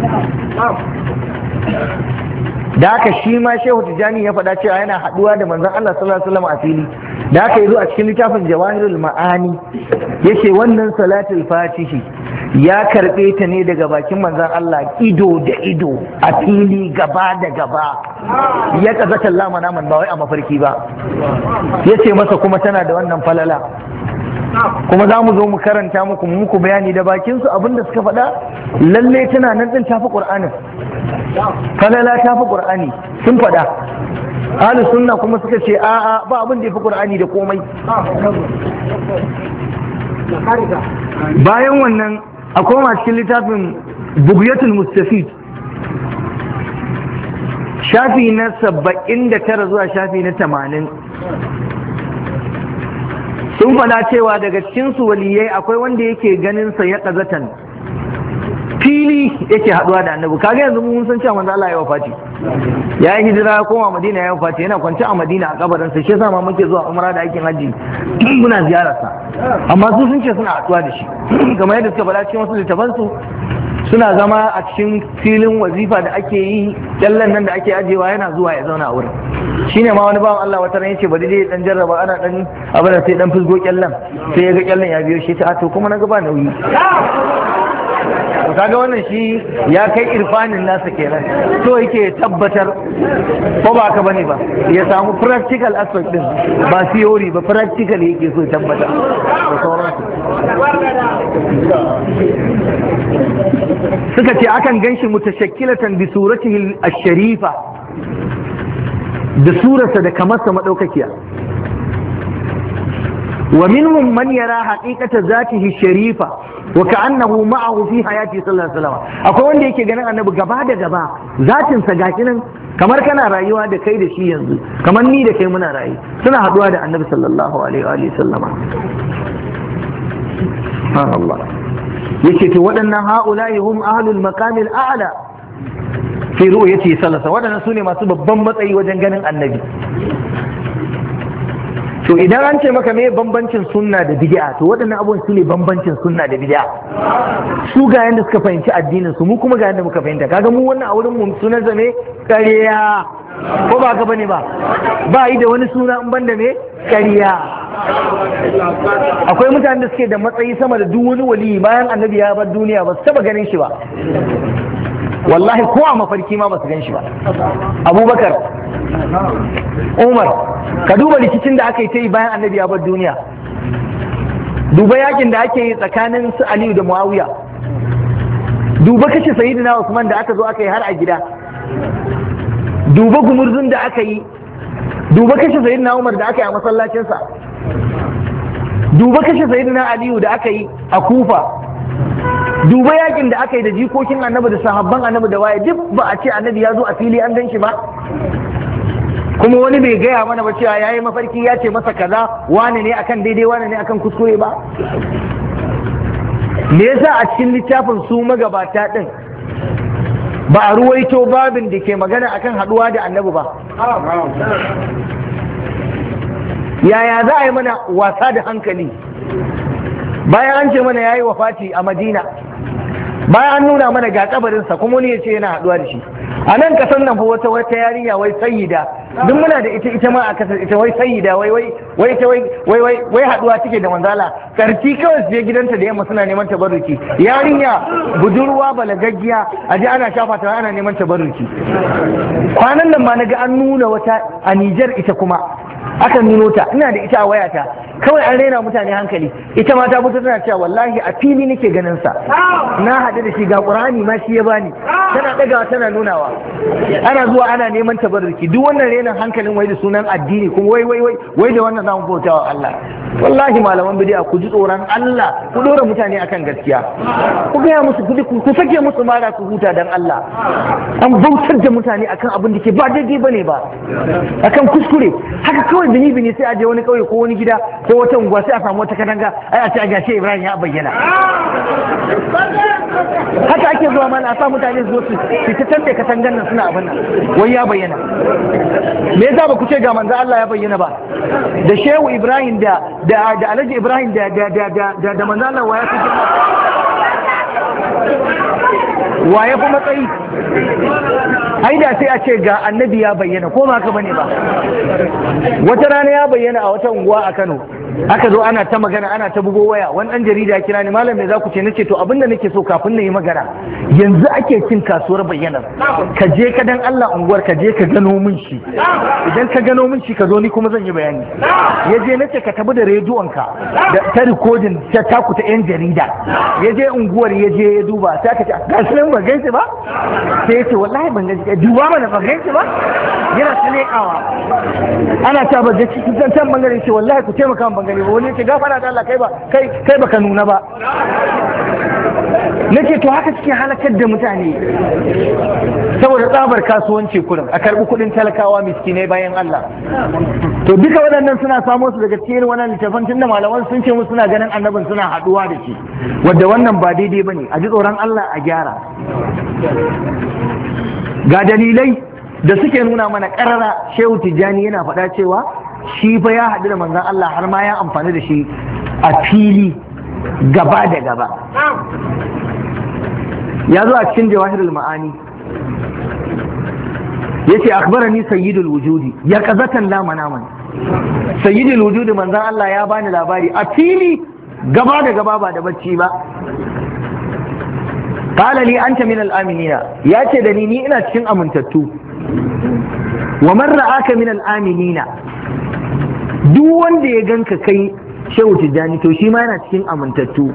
Da haka shi ma Shehu Tijjani ya faɗa cewa yana haɗuwa da manzon Allah sallallahu alaihi wasallam a fili. Da haka yazo a cikin littafin Jawahirul Ma'ani yace wannan salatul fatihi ya karɓe ta ne daga bakin manzon Allah ido da ido, a fili, gaba da gaba, ya kazata Allah manaman, ba wai a mafarki ba. Yace masa kuma tana da wannan falala, kuma za mu zo mu karanta muku bayani da bakin su abinda suka faɗa. Lalle tana nan din tafi Qur'anin, falala tafi Qur'ani, sun faɗa. Ahlus sunna kuma suka ce a'a, ba abin da yafi Qur'ani da komai. Bayan wannan a koma cikin littafin Bughyatul Mustafid shafi na 79 zuwa shafi na 80, sun faɗa cewa daga cikin su waliyai akwai wanda yake ganin sa ya kazatan fili, yake haduwa da annabi. Kaga yanzu mun san cewa manzo Allah ya wafati, ya yi hijira ya koma Madina, ya wafati, yana kwance a Madina a kabarin sa. Shi yasa ma muke zuwa umra da aikin haji muna ziyarar sa, amma su sun ce suna haduwa da shi, kamar yadda suka faɗa cikin wasu littafan su, suna zama a cikin filin wazifa da ake yi, kyallan nan da ake ajewa, yana zuwa ya zauna a wurin. Shine ma wani bawan Allah wata ran yace bari dai dan jarraba, ana dan abin da sai dan fusgo kyallan, sai ya ga kyallan ya biyo shi, ta to kuma na ga ba nauyi. Kaga wannan shi ya kai irfanin nasa kenan, to yake tabbatar, ko ba haka bane ba, ya samu practical aspect din, ba theory ba, practical yake so tabbatar da sauransu. Suka ce akan ganshi mutashakkilatan bi suratihi ash-sharifa, da surarsa da kamarsa madaukakiya. Wa minhum man yara haqiqata zatihi sharifa wa ka'annahu ma'ahu fi hayati sallallahu alaihi wasallam. Akwai wanda yake ganin annabi gaba da gaba, zatin sa gashi nan, kamar kana rayuwa da kai da shi yanzu, kamar ni da kai muna rayu, suna haduwa da annabi sallallahu alaihi wa sallama. Allah yace to waɗannan ha'ula'i hum ahlul maqamil a'la, fi ru'yati sallallahu waɗannan sune masu babban matsayi wajen ganin annabi. To idan an ce maka me bambancin sunna da bid'a, to waɗannan abubuwan su ne bambancin sunna da bid'a. Su ga yanda suka fahimci addinin su, mu kuma ga yanda muka fahimta. Kaga mu wannan a wurin mu sunan zame ƙarya, ko ba ka bane ba? Ba yi da wani suna in banda me ƙarya. Akwai mutanen da suke da matsayi sama da duk wani wali bayan annabi ya bar duniya ba su taba ganin shi ba. Wallahi ko a mafarki ma ba su gan shi ba. Abubakar, Umar, ka duba rikicin da aka yi ta yi bayan annabi ya bar duniya. Duba yakin da ake yi tsakanin su Aliyu da Muawiya. Duba kashe Sayyidina Usman da aka zo aka yi har a gida. Duba gumurzun da aka yi. Duba kashe Sayyidina Umar da aka yi a masallacinsa. Duba kashe Sayyidina Aliyu da aka yi a Kufa. Duba yakin da aka yi da jikokin annabi da sahabban annabi da waye, duk ba a ce annabi ya zo a fili an gan shi ba. Kuma wani bai gaya mana ba cewa yayi mafarki ya ce masa kaza, wane ne akan daidai wane ne akan kuskure ba. Me yasa a cikin littafin su magabata din ba a ruwaito babin da ke magana akan haduwa da annabi ba? Yaya za a yi mana wasa da hankali bayan an ce mana yayi wafati a Madina, bayan an nuna mana ga kabarinsa kuma wani ya ce yana haduwa da shi? A nan kasan nan fa wata yarinya wai sayyida, duk muna da ita ma a kasar ita wai sayyida wai haduwa take da manzala, karti kawai su je gidanta da yamma suna neman tabarruki. Yarinya budurwa balagaggiya a ji ana shafa ta ana neman tabarruki. Kwanan nan ma naga an nuna wata a Nijar, ita kuma aka nuno ta, ina da ita a wayata, kawai an raina mutane hankali. Ita ma ta fito tana cewa wallahi a fili nake ganin sa, na haɗu da shi ga Qur'ani ma shi ya bani, tana ɗagawa tana nunawa, ana zuwa ana neman tabarruki. Duk wannan renin hankalin wai da sunan addini, kuma wai da wannan zamu bautawa Allah. Wallahi malaman bid'a ku ji tsoron Allah, ku dora mutane akan gaskiya, ku gaya musu ku sake musu mara su huta dan Allah. An bautar da mutane akan abin da ke ba daidai bane ba, akan kuskure. Haka kawai bini sai a je wani kauye ko wani gida ko wata unguwa sai a samu wata katanga, ai a ce a gashe Ibrahim ya bayyana. Haka ake zuwa mana a sa mutane su zo su ta tante katangan nan suna abin nan wai ya bayyana. Me yasa ba ku ce ga manzo Allah ya bayyana ba? Da Shehu Ibrahim da Alhaji Ibrahim da manzo Allah waya su waye fi matsayi? Ai da sai a ce ga annabi ya bayyana, ko ma ka bane ba? Wata rana ya bayyana a wata unguwa a Kano, aka zo ana ta magana, ana ta bugo waya, wani dan jarida ya kira ni, malam me za ku ce? Nace to abin da nake so kafin na yi magana, yanzu ake cin kasuwar bayyanar, ka je ka dan Allah unguwar, ka je ka gano min shi, idan ka gano min shi ka zo ni kuma zan yi bayani. Ya je nace ka tabi da rediyon ka da ta rikodin ta taku ta yan jarida, ya je unguwar ya je ya duba, sai ka ce ga shi ban gaishe ba, sai ya ce wallahi ban gaishe, duba mana ban gaishe ba, yana ta leƙawa, ana ta ba da cikin can bangare, ce wallahi ku taimaka min bangare ba, wani ce gafara da Allah kai baka nuna ba. Nake to haka suke halakar da mutane saboda tsabar kasuwanci kurin, a karbi kudin talakawa miskinai bayan Allah. To duka waɗannan suna samo su daga cikin wannan littafin, tunda malaman sun ce musu suna ganin annabin suna haɗuwa da shi, wadda wannan ba daidai bane. A ji tsoron Allah a gyara. Ga dalilai da suke nuna mana ƙarara, Shehu Tijjani yana faɗa cewa shi fa ya haɗu da manzon Allah har ma ya amfani da shi a fili gaba da gaba. Ya zo a cikin Jawahirul Ma'ani yace akhbarani sayyidul wujudi ya qazatan la manaman. Sayyidul wujudi manzon Allah ya bani labari a fili gaba da gaba ba da bacci ba. Qala li anta min al-aminina, yace da ni ina cikin amintattu. Wa man ra'aka min al-aminina, duk wanda ya ganka kai Shehu Tijjani to shi ma yana cikin amintattu.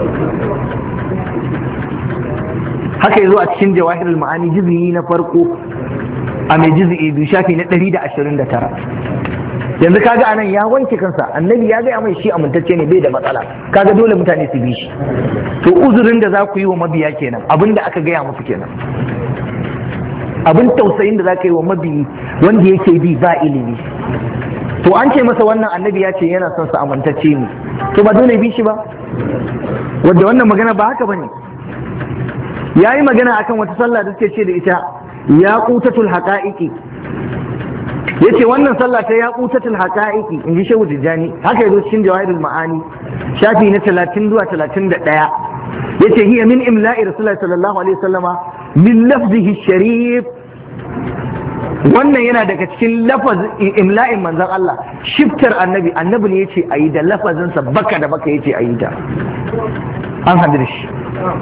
Haka yazo a cikin Jawahirul Ma'ani juz'i na farko a mai juz'i biyu shafi na 129. Yanzu kaga anan ya wanke kansa, annabi ya gaya mai shi amintacce ne, bai da matsala, kaga dole mutane su bi shi. To uzurin da za ku yi wa mabiya kenan, abinda aka gaya musu kenan. Abin tausayin da za ka yi wa mabiyi wanda yake bi ba ilimi. To an ce masa wannan annabi ya ce yana son sa amintacce ne, to ba dole bi shi ba? Wadda wannan magana ba haka bane. Ya yi magana akan wata sallah da suke ce da ita yaqutatul haqa'iqi, yace wannan sallah ta yaqutatul haqa'iqi in ji Shehu Tijjani, haka yazo cikin Jawahirul Ma'ani shafi na 30 zuwa 31, yace hiya min imla'i Rasulullahi sallallahu alaihi wasallama min lafzihi sharif. Wannan yana daga cikin imla'in manzon Allah, shiftar annabi ne yace ayi da lafazinsa baka da baka yace ayi ta, an hadu da shi.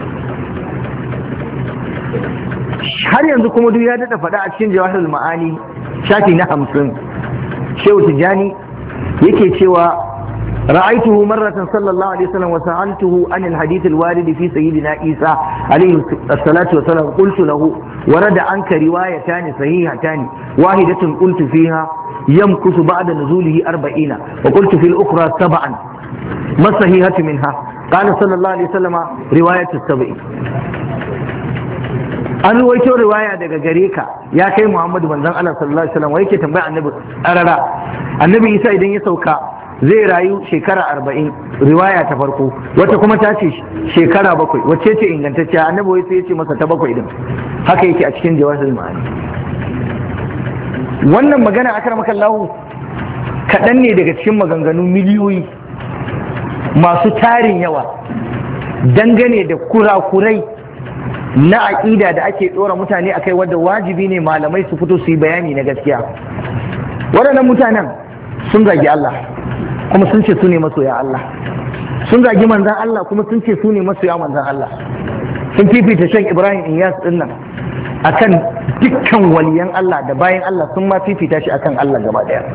Har yanzu kuma duk ya daɗa faɗa a cikin Jawahirul Ma'ani shafi na 50, Shehu Tijjani yake cewa ra'aituhu marratan sallallahu alaihi wasallam wa sa'altuhu an al-hadith al-warid fi sayyidina Isa alayhi salatu wa salam, qultu lahu warada anka riwayatan sahihatan wahidatun qultu fiha yamkusu ba'da nuzulihi 40 wa qultu fil ukhra 7 ma sahihatu minha qala sallallahu alaihi wasallam riwayatu 7. an ruwaito riwaya daga gare ka ya kai Muhammadu manzon Allah sallallahu alaihi wasallam, wai yake tambaya annabi arara, annabi Isa idan ya sauka zai rayu shekara 40, riwaya ta farko, wata kuma ta ce shekara 7, wacce ce ingantacciya? Annabi wai sai ya ce masa ta 7 din. Haka yake a cikin Jawahirul Ma'ani. Wannan magana akramakallahu kaɗan ne daga cikin maganganu miliyoyi masu tarin yawa dangane da kurakurai na aƙida da ake ɗora mutane a kai, wadda wajibi ne malamai su fito su yi bayani na gaskiya. Waɗannan mutanen sun zagi Allah kuma sun ce su ne masoya Allah, sun zagi manzan Allah kuma sun ce su ne masoya manzan Allah, sun fifita Sheikh Ibrahim Inyas din nan akan dukkan waliyan Allah da bayan Allah, sun ma fifita shi akan Allah gaba daya.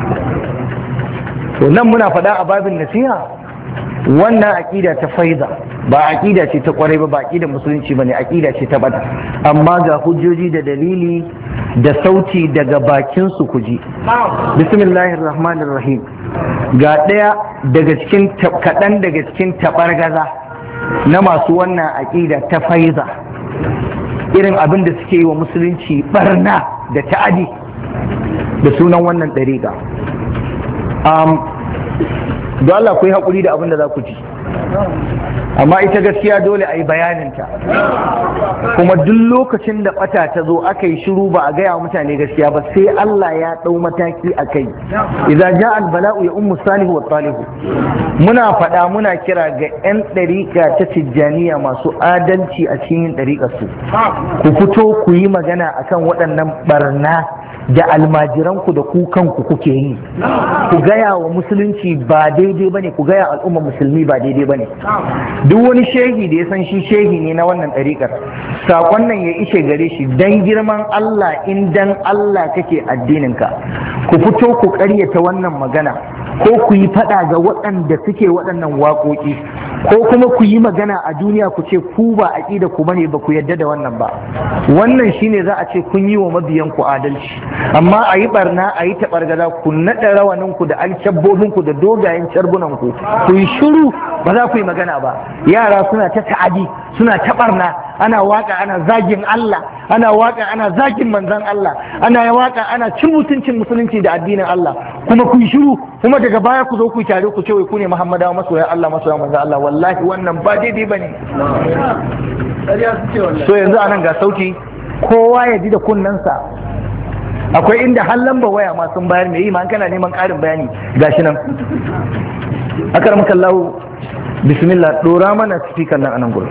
To nan muna faɗa a babin nasiha, wannan aƙida ta faiza ba aƙida ce ta kwarai ba aƙidar musulunci bane, aƙida ce ta bada. Amma ga hujjoji da dalili da sauti daga bakin su kuji. Bismillahir Rahmanir Rahim. Ga ɗaya daga cikin kaɗan daga cikin taɓargaza na masu wannan aƙida ta faiza, irin abin da suke yi wa musulunci barna da ta'adi da sunan wannan ɗariƙa. Don Allah ku yi haƙuri da abin da za ku ji, amma ita gaskiya dole a yi bayaninta, kuma duk lokacin da ɓata ta zo aka yi shiru ba a gaya wa mutane gaskiya ba, sai Allah ya ɗau mataki a kai. Idza ja al-bala'u ya ummu salihu wa salihu. Muna faɗa muna kira ga 'yan ɗariƙa ta Tijjaniya masu adalci a cikin ɗariƙar su, ku fito ku yi magana akan waɗannan barna da almajiranku da ku kanku kuke yi, ku gaya wa musulunci ba daidai bane, ku gaya al'umma musulmi ba daidai bane. Duk wani shehi da ya san shi shehi ne na wannan ɗariƙar, saƙon nan ya ishe gare shi, dan girman Allah, in dan Allah kake addininka, ku fito ku ƙaryata wannan magana, ko ku yi faɗa ga waɗanda suke waɗannan waƙoƙi, ko kuma ku yi magana a duniya ku ce ku ba aƙida ku bane, ba ku yadda da wannan ba. Wannan shine za a ce kun yi wa mabiyan ku adalci. Amma a yi barna, a yi taɓargaza, ku naɗa rawaninku da alcabbobinku da dogayen carbunanku, ku yi shiru, ba za ku yi magana ba. Yara suna ta ta'adi, suna ta barna, ana waka ana zagin Allah, ana waka ana zagin manzon Allah, ana waka ana cin mutuncin musulunci da addinin Allah, kuma ku yi shiru, kuma daga baya ku zo ku tare ku ce wai ku ne Muhammadawa masoya Allah, masoya manzon Allah. Wallahi wannan ba daidai bane. So yanzu anan ga sauti, kowa ya ji da kunnensa. Akwai inda har lamba waya ma sun bayar, mai yi ma kana neman ƙarin bayani gashi nan. Akramaka Allah, bismillah, dora mana speaker nan anan gurin.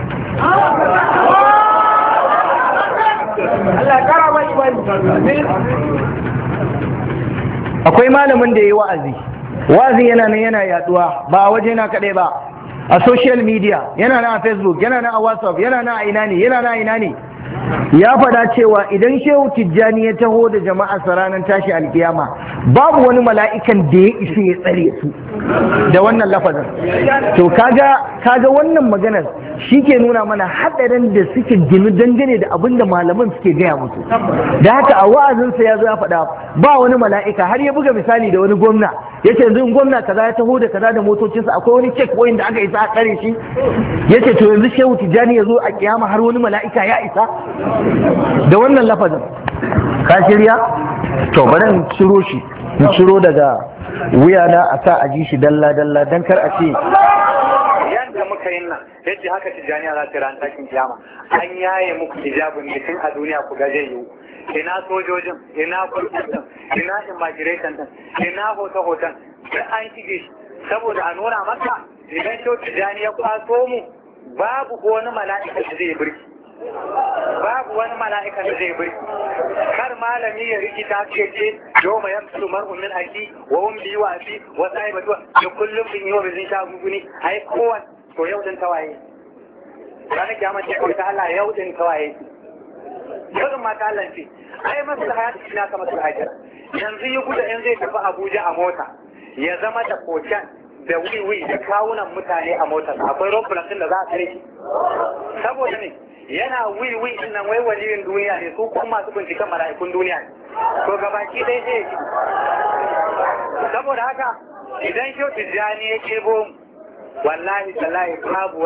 Akwai malamin da ya yi wa'azi, wa'azi yana nan yana yaduwa, ba a waje na kaɗai ba, a social media, yana nan a Facebook, yana nan a WhatsApp, yana nan a ina ne, yana nan a ina ne. Ya faɗa cewa idan Shehu Tijjani ya taho da jama'a ranar tashi alkiyama, babu wani mala'ikan da ya isa ya tsare su da wannan lafazin. To kaga wannan maganar shi ke nuna mana haɗarin da suke ginu dangane da abin da malaman suke gaya musu. Da haka a wa'azinsa ya zo ya faɗa ba wani mala'ika, har ya buga misali da wani gwamna, yace yanzu gwamna kaza ya taho da kaza da motocinsa, akwai wani check point da aka isa a tsare shi. Yace to yanzu Shehu Tijjani ya zo a kiyama har wani mala'ika ya isa da wannan lafazin. Ka shirya? To bari in ciro shi, in ciro daga wuya na a sa a ji shi dalla dalla, dan kar a ce yanda muka yin nan yace haka tijaniya za ta ran takin kiyama an yaye muku hijabun ne tun a duniya ku ga zai yiwu ina sojojin ina kurkutun ina immigration din ina hoton da an shige shi saboda a nuna maka idan shau tijani ya kwaso mu babu wani mala'ika da zai birki babu wani mala'ika da zai birki kar malami ya rikita ce yau mai yamsu mar'un min aki wa hum bi wa fi wa sahibatu da kullum bin yi wa bizin sha guguni ai kowan to yau din tawaye ranar kiyama ce kawai ta Allah yau din tawaye yau din mata Allah ce ai masu hayatu shi na kama su hajjara yanzu yi guda in zai tafi Abuja a mota ya zama da koken da wiwi da kawunan mutane a motar akwai robulan da za a tare shi saboda ne yana wiwi din nan wai waliyin duniya ne su kuma masu binciken mala'ikun duniya ne to gabaki dai zai yi saboda haka idan shi tijjani ya kebo wallahi tallahi babu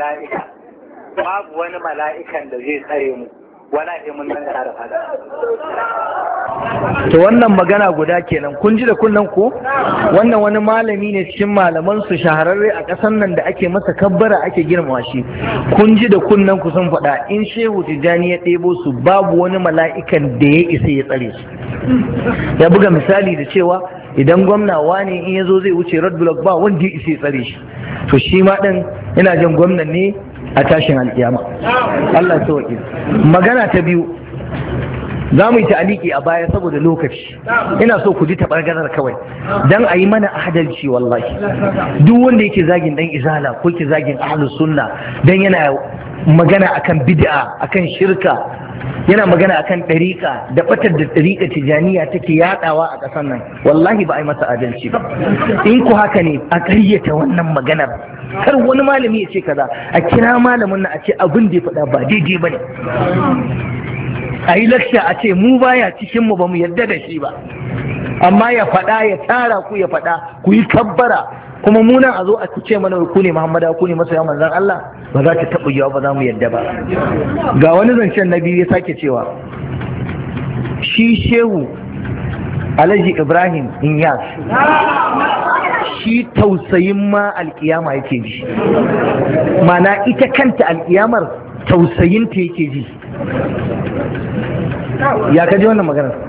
wani mala'ikan da zai tsare mu wallahi mun nan da fada to wannan magana guda kenan kun ji da kunnan ku wannan wani malami ne cikin malaman su shahararre a ƙasar nan da ake masa kabbara ake girmama shi kun ji da kunnan ku sun faɗa in shehu tijani ya ɗebo su babu wani mala'ikan da ya isa ya tsare su ya buga misali da cewa idan gwamna wani in ya zo zai wuce road block ba wanda ya isa ya tsare shi to shi ma ɗin ina jin gwamnan ne a tashin alkiyama Allah ya sauke magana ta biyu za mu yi ta'aliki a baya saboda lokaci ina so ku ji tabargazar kawai dan a yi mana adalci wallahi duk wanda yake zagin dan izala ko yake zagin ahlus sunna dan yana magana akan bid'a akan shirka yana magana akan ɗariƙa da batar da ɗariƙa tijaniya take yaɗawa a ƙasar nan wallahi ba a yi masa adalci ba in ku haka ne a ƙaryata wannan maganar kar wani malami ya ce kaza a kira malamin na a ce abin da ya faɗa ba daidai ba ne a yi laksha a ce mu baya cikinmu ba mu yarda da shi ba amma ya faɗa ya tara ku ya faɗa ku yi kabbara kuma munan a zo a ce mana ku ne Muhammada ku ne masoya manzon Allah ba za ta taɓa yawa ba za mu yarda ba ga wani zancen na biyu ya sake cewa shi shehu Alhaji Ibrahim Inyas shi tausayin ma alkiyama yake ji mana ita kanta alkiyamar tausayinta yake ji ya kaji wannan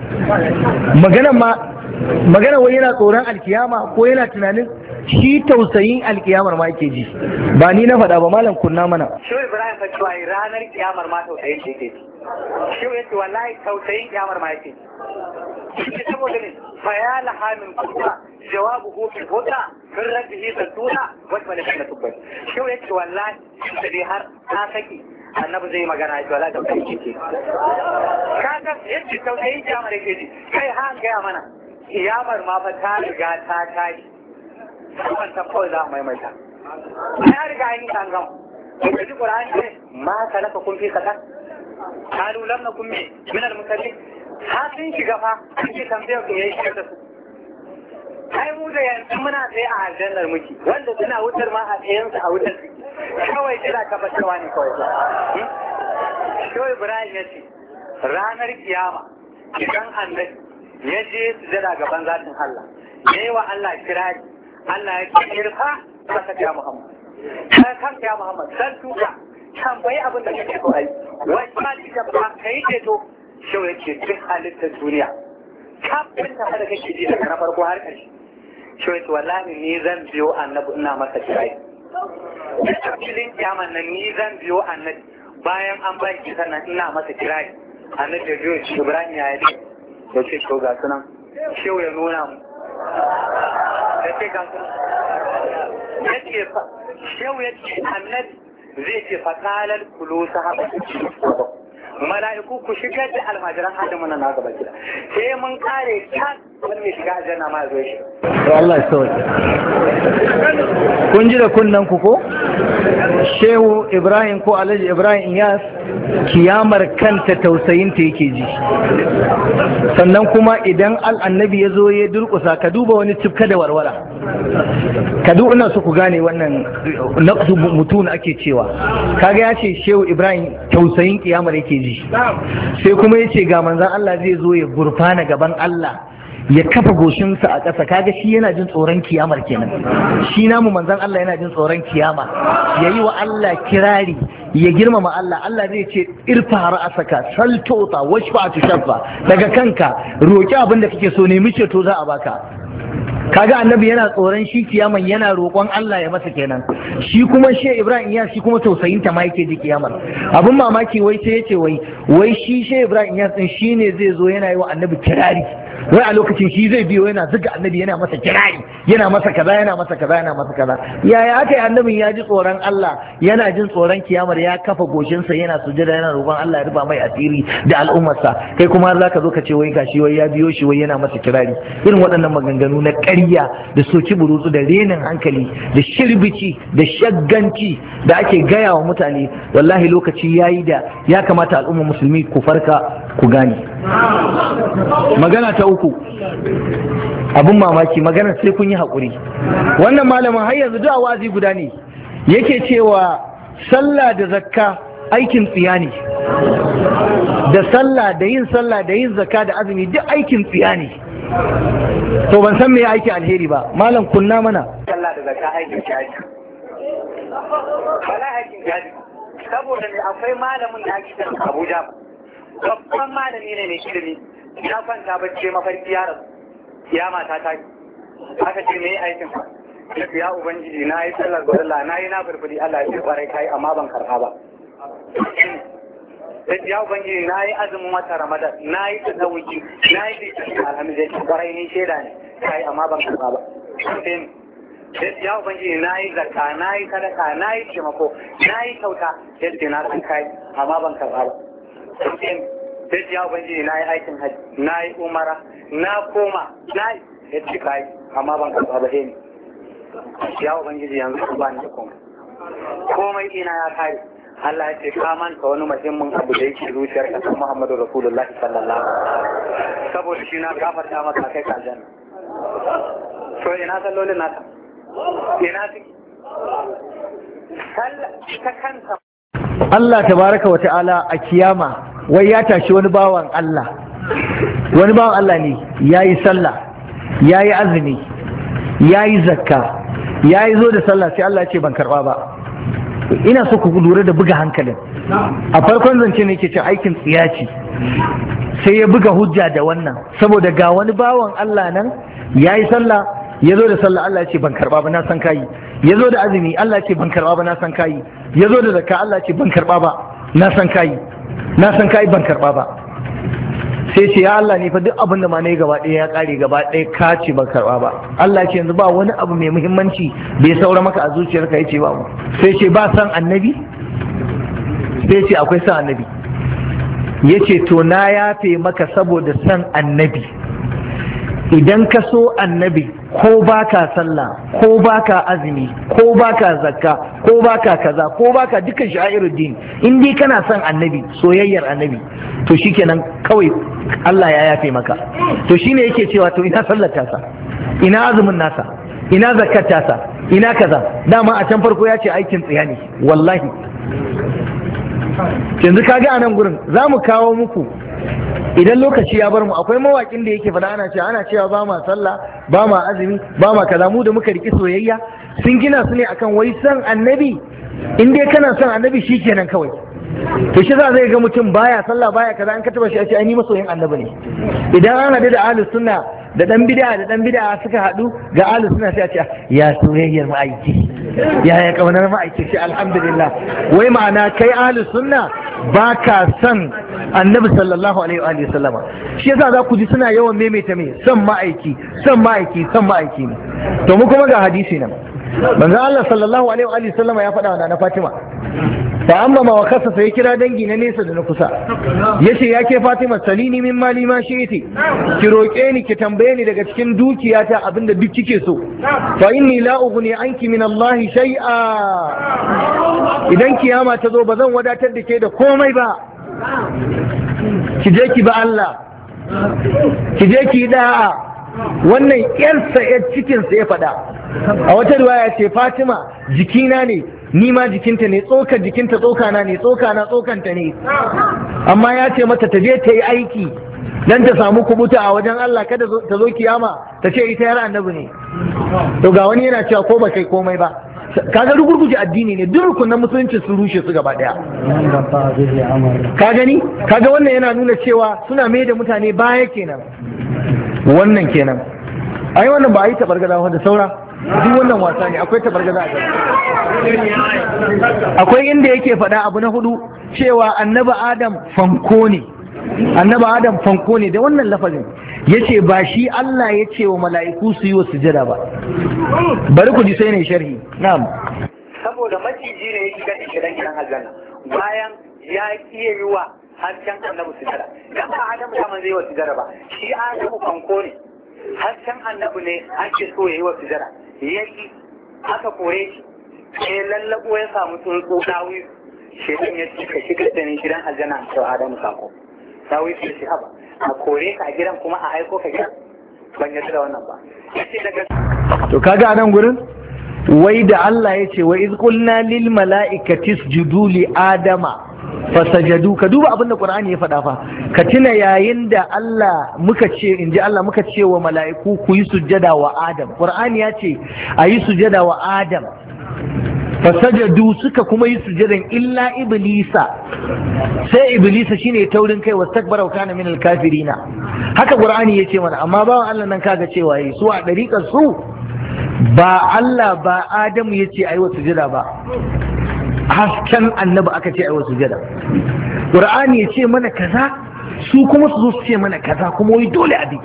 magana wai yana tsoron alkiyama ko yana tunanin shi tausayin alkiyamar ma yake ji ba ni na faɗa ba malam kunna mana shi Ibrahim fa cewa ranar kiyamar ma tausayin shi yake ji shi yace wallahi tausayin kiyamar ma yake ji saboda ne fa ya lahamin kuma jawabuhu fi huda min rabbihi saduna wa malaka tubbat shi yace wallahi da dai har ta saki annabi zai magana ya wala da kai kike kaga yace tausayin kiyamar yake ji kai ha ga mana kiyamar ma fa ta riga ta tashi wannan ta kawai za a maimaita ai riga an yi tangam to ji Qur'ani ne ma salaka kun fi kaza qalu lam nakum min al-musallin ha sun shiga fa kike tambayar ku yayi shi da su ai mu da yanzu muna tsaye a aljannar muke wanda suna wutar ma a tsayen su a wutar suke kawai kira tabbatarwa ne kawai Shehu Ibrahim ya ce ranar kiyama idan annabi ya je sujada gaban zatin Allah yayi wa Allah kirari Allah ya ce irfa ka ya Muhammad kan ya Muhammad san tuka tambayi abin da kake so ai wai ba ki da ba kai ce to shi yake duk halittar duniya kafin ta da kake ji daga na farko har ƙarshe shi yake wallahi ni zan biyo annabi ina masa kirai cikin kiyaman nan ni zan biyo annabi bayan an bai ki sannan ina masa kirai annabi ya biyo shi Ibrahim ya yi ya ce to ga sunan shi ya nuna mu ya ce ga sunan ya ce shehu ya ce annabi zai ce fakalar kulo sahaba mala'iku ku shigar da almajiran adamu na gaba gida sai mun kare kan wani mai shiga aljanna ma zo shi Allah ya sauke kun ji da kunnan ku ko Shehu Ibrahim ko Alhaji Ibrahim Iyas kiyamar kanta tausayin ta yake ji sannan kuma idan annabi ya zo ya durkusa ka duba wani cifka da warwara ka duba ina so ku gane wannan naqsu mutun ake cewa kaga ya ce Shehu Ibrahim tausayin kiyamar yake ji sai kuma yace ga manzon Allah zai zo ya gurfana gaban Allah ya kafa goshinsa a ƙasa, kaga shi yana jin tsoron kiyamar kenan. Shi namu manzon Allah yana jin tsoron kiyama, yayi wa Allah kirari, ya girmama Allah. Allah zai ce irfa ra'asaka saltota washfa'atu shaffa, daga kanka roki abin da kake so, nemi ceto za a baka. Kaga annabi yana tsoron shi kiyaman, yana roƙon Allah ya masa kenan. Shi kuma Shehu Ibrahim Iyas shi kuma tausayin ta ma yake ji kiyamar. Abin mamaki wai sai yace wai shi Shehu Ibrahim Iyas din shine zai zo yana yi wa annabi kirari, wai a lokacin shi zai biyo yana zuga annabi, yana masa kirari, yana masa kaza, yana masa kaza, yana masa kaza. Yaya aka yi annabin ya ji tsoron Allah, yana jin tsoron kiyamar, ya kafa goshinsa yana sujada, yana roƙon Allah ya rufa mai asiri da al'ummarsa, kai kuma har zaka zo ka ce wai gashi wai ya biyo shi wai yana masa kirari. Irin waɗannan maganganu na ƙarya da soki burutsu da renin hankali da shirbici da shagganci da ake gaya wa mutane, wallahi lokaci yayi da ya kamata al'ummar musulmi ku farka ku gane. Magana ta uku, abun mamaki, magana sai kun yi haƙuri. Wannan malamin har yanzu duk wazi guda ne yake cewa sallah da zakka aikin tsiya ne, da sallah da yin zakka da azumi duk aikin tsiya ne. To ban san me ya aiki alheri ba, malam kunna mana. Sallah da zakka aikin jaji, wala aikin jaji, saboda ne akwai malamin da ake cikin Abuja, babban malami ne mai ilimi, ya kwanta bacci mafarki ya rasu, ya mata ta aka ce me aikin ka, ya ubangiji na yi sallar gwalla, na yi na burburi, Allah ya ce kwarai kai amma ban karɓa ba. Ya ubangiji na yi azumin wata Ramadan, na yi tasawuki, na yi bikin alhamdulillah, kwarai ni shaida ne kai amma ban karɓa ba. Ya ubangiji na yi zakka, na yi sadaka, na yi taimako, na yi kyauta, yadda na san kai amma ban karɓa ba. Sai ya ubangiji na yi aikin hajji, na yi umara, na koma, na yi yadda kai amma ban karɓa ba ne. Ya ubangiji yanzu ku ba ni da komai ina ya kare. Allah ya ce ka manta wani muhimmin abu da yake zuciyar ka san Muhammadu Rasulullahi sallallahu alaihi, saboda shi na gafarta maka kai ka aljanna. To ina sallolin naka, ina ciki sallah ta kanta. Allah tabaraka wa ta'ala a kiyama wai ya tashi wani bawan Allah ne, yayi sallah, yayi azumi, yayi zakka, yayi zo da sallah, sai Allah ya ce ban karba ba. Ina so ku lura da buga hankalin. A farkon zance ne ke cin aikin tsiyaci, sai ya buga hujja da wannan, saboda ga wani bawan Allah nan ya yi sallah, ya zo da sallah, Allah ya ce ban karba ba, na san kayi. Ya zo da azumi, Allah ya ce ban karba ba, na san kayi. Ya zo da zakka, Allah ya ce ban karba ba, na san kayi. Na san kayi ban karba ba. Sai ce ya Allah ne fa duk abin da ma na yi gaba ɗaya ya ƙare gaba ɗaya, ka ce ban karɓa ba. Allah ce yanzu ba wani abu mai muhimmanci bai saura maka a zuciyarka, ya ce ba mu. Sai ce ba san annabi? Sai ce akwai san annabi. Ya ce to na yafe maka saboda san annabi. Idan ka so annabi, ko baka sallah, ko baka azumi, ko baka zakka, ko baka kaza, ko baka dukkan sha'iruddin, in dai kana son annabi, soyayyar annabi, to shikenan kawai Allah ya yafe maka. To shine yake cewa to ina sallar tasa, ina azumin nasa, ina zakkar tasa, ina kaza. Dama a can farko ya ce aikin tsiya ne, wallahi. Yanzu kaga a nan gurin za mu kawo muku, idan lokaci ya bar mu, akwai mawakin da yake faɗa ana cewa ba ma sallah, ba ma azumi, ba ma kaza. Mu da muka riki soyayya, sun gina su ne akan wai san annabi. In dai kana son annabi shikenan kawai. To shi za zai ga mutum baya sallah, baya kaza, an ka taba shi a ce ai ni masoyin annabi ne. Idan an hadu da ahlus sunna da dan bid'a suka hadu ga ahlus sunna sai a ce ya soyayyar ma'aiki, ya kaunar ma'aiki, shi alhamdulillah. Wai ma'ana kai ahlus sunna baka son annabi sallallahu alaihi wa sallama. Shi yasa za ku ji suna yawan maimaita mai son ma'aiki, son ma'aiki, son ma'aiki ne. To mu kuma ga hadisi nan, manzo Allah sallallahu alaihi wa sallama ya faɗa wa Nana Fatima, fa amma ma wakasa sai kira dangi na nesa da na kusa, yace ya ke Fatima, salini min mali ma shi'ti, ki roƙe ni, ki tambaye ni daga cikin dukiyata abinda duk kike so, fa inni la ughni anki min Allah shay'a. Idan kiyama ta zo ba zan wadatar da ke da komai ba, ki je ki ba Allah, ki je ki da'a. Wannan yarsa yar cikinsa ya faɗa. A wata riwaya ce Fatima jikina ne, ni ma jikinta ne, tsokar jikinta tsokana ne, tsokana tsokanta ne. Amma ya ce mata ta je ta yi aiki, dan ta samu kubuta a wajen Allah kada ta zo kiyama ta ce ita yar annabi ne. To ga wani yana cewa ko ba kai komai ba, kaga rugurguje addini ne, duk rukunan musulunci su rushe su gaba daya. Ka gani, kaga wannan yana nuna cewa suna mai da mutane baya kenan. Wannan kenan, ai wannan ba a yi tabargaza da saura, duk wannan wasa ne, akwai tabargaza a gaba. Akwai inda yake faɗa abu na 4 cewa annabi Adam fanko ne, annabi Adam fanko ne da wannan lafazin. Yace ba shi Allah ya ce wa mala'iku su yi wa sujada ba. Bari ku ji sai ne sharhi. Na'am. Saboda maciji ne ya shiga gidan aljanna bayan ya iya yi wa hasken annabi sujada. Dan ba Adamu da man zai yi wa sujada ba. Shi Adamu fanko ne. Hasken annabi ne ake so ya yi wa sujada. Yaki aka kore shi. Sai lallabo ya samu tsuntsu dawi. Shedan ya ce ka shiga da ni gidan aljanna a cewa Adamu sako. Dawi sai shi haba. A kore ka a gidan kuma a aiko ka gidan ban yarda da wannan ba. To kaga a nan gurin wai da Allah ya ce wa iz qulna lil mala'ikati isjudu li adama fasajadu, ka duba abin da Qur'ani ya faɗa fa, ka tuna yayin da Allah muka ce, inji Allah muka ce wa mala'iku ku yi sujjada wa Adam. Qur'ani ya ce a yi sujjada wa Adam, fasajadu suka kuma yi sujjadan illa iblisa, sai iblisa shine taurin kai wastakbara wa kana min al-kafirina. Haka Qur'ani ya ce mana, amma bawan Allah nan kaga cewa yi su a dariƙar su ba Allah ba Adamu ya ce ayi wa sujjada ba, hasken annabi aka ce ayi wa sujjada. Qur'ani ya ce mana kaza, su kuma su zo su ce mana kaza, kuma wai dole a bi.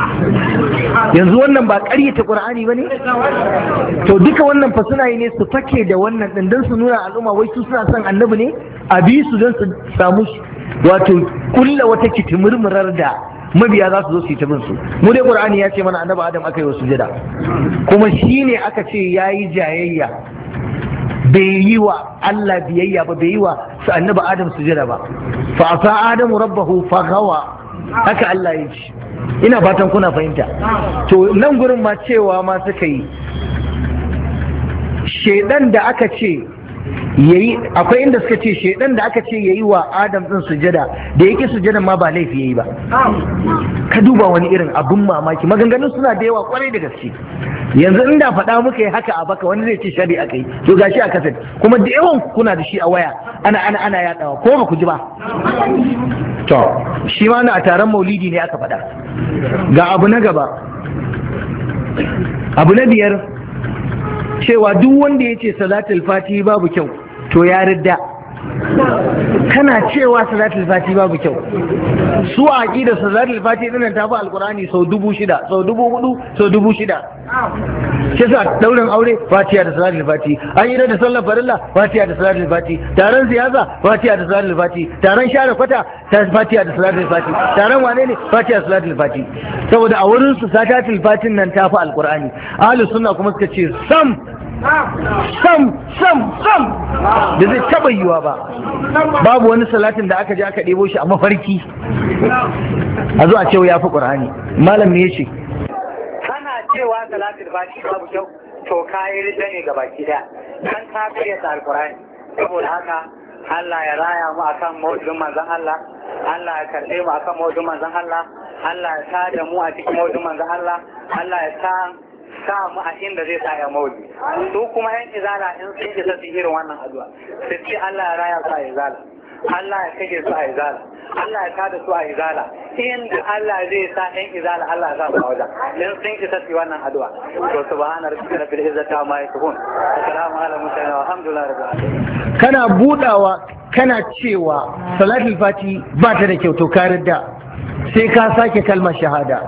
Yanzu wannan ba ƙaryata Qur'ani bane? To duka wannan fa suna yi ne su fake da wannan din dan su nuna al'umma wai su suna son annabi ne, a bi su don su samu wato kulla wata kitimurmurar da mabiya za su zo su yi ta bin su. Mu dai Qur'ani ya ce mana annabi Adam aka yi wa sujada, kuma shine aka ce yayi jayayya, bai yi wa Allah biyayya ba, bai yi wa su annabi Adam sujada ba. Fa asa Adamu rabbahu faghawa, haka Allah ya ce. Ina fatan kuna fahimta. To nan gurin ma cewa ma suka yi shedan da aka ce yayi, akwai inda suka ce shedan da aka ce yayi wa Adam din sujada, da yake sujadan ma ba laifi yayi ba. Ka duba wani irin abun mamaki, maganganun suna da yawa kwarai da gaske. Yanzu inda faɗa muka yi haka a baka wani zai ce shari'a kai, to gashi a kaset kuma da yawan kuna da shi a waya ana yadawa, ko ba ku ji ba. To shi ma na a taron maulidi ne aka faɗa. Ga abu na gaba, abu na 5, cewa duk wanda ya ce salatul fatihi babu kyau to ya ridda. Kana cewa salatul fatihi babu kyau, su a aqida salatul fatihi din ta fi alqur'ani sau 6,000, sau 4,000, sau 6,000. Shi sa daurin aure fatiha da salatul fatihi, an yi da sallar farilla fatiha da salatul fatihi, taron siyasa fatiha da salatul fatihi, taron share kwata fatiha da salatul fatihi, taron wane ne fatiha da salatul fatihi. Saboda a wurin su salatul fatihin nan ta fi alqur'ani. Ahlus sunna kuma suka ce sam da zai taba yiwa ba. Babu wani salatin da aka je aka ɗebo shi a mafarki a zo a cewa ya fi ƙur'ani. Malam ne ya ce kana cewa salatul fatihi babu kyau to kayi rida ne ga baki daya dan ka kare ta alqur'ani. Saboda haka Allah ya raya mu akan maududin manzon Allah, Allah ya karbe mu akan maududin manzon Allah, Allah ya tada mu a cikin maududin manzon Allah, Allah ya sa mu a inda zai sa ya maudi. Su kuma yan izala in sun ji su irin wannan addu'a su ce Allah ya raya su a izala, Allah ya kage su a izala, Allah ya tada su a izala, inda Allah zai sa yan izala Allah ya sa su a wajen in sun ji su wannan addu'a. To subhana rabbika rabbil izzati amma yasifun, assalamu ala mursalin walhamdulillahi rabbil alamin. Kana budawa kana cewa salatul fati ba ta da kyau to ka ridda, sai ka sake kalmar shahada.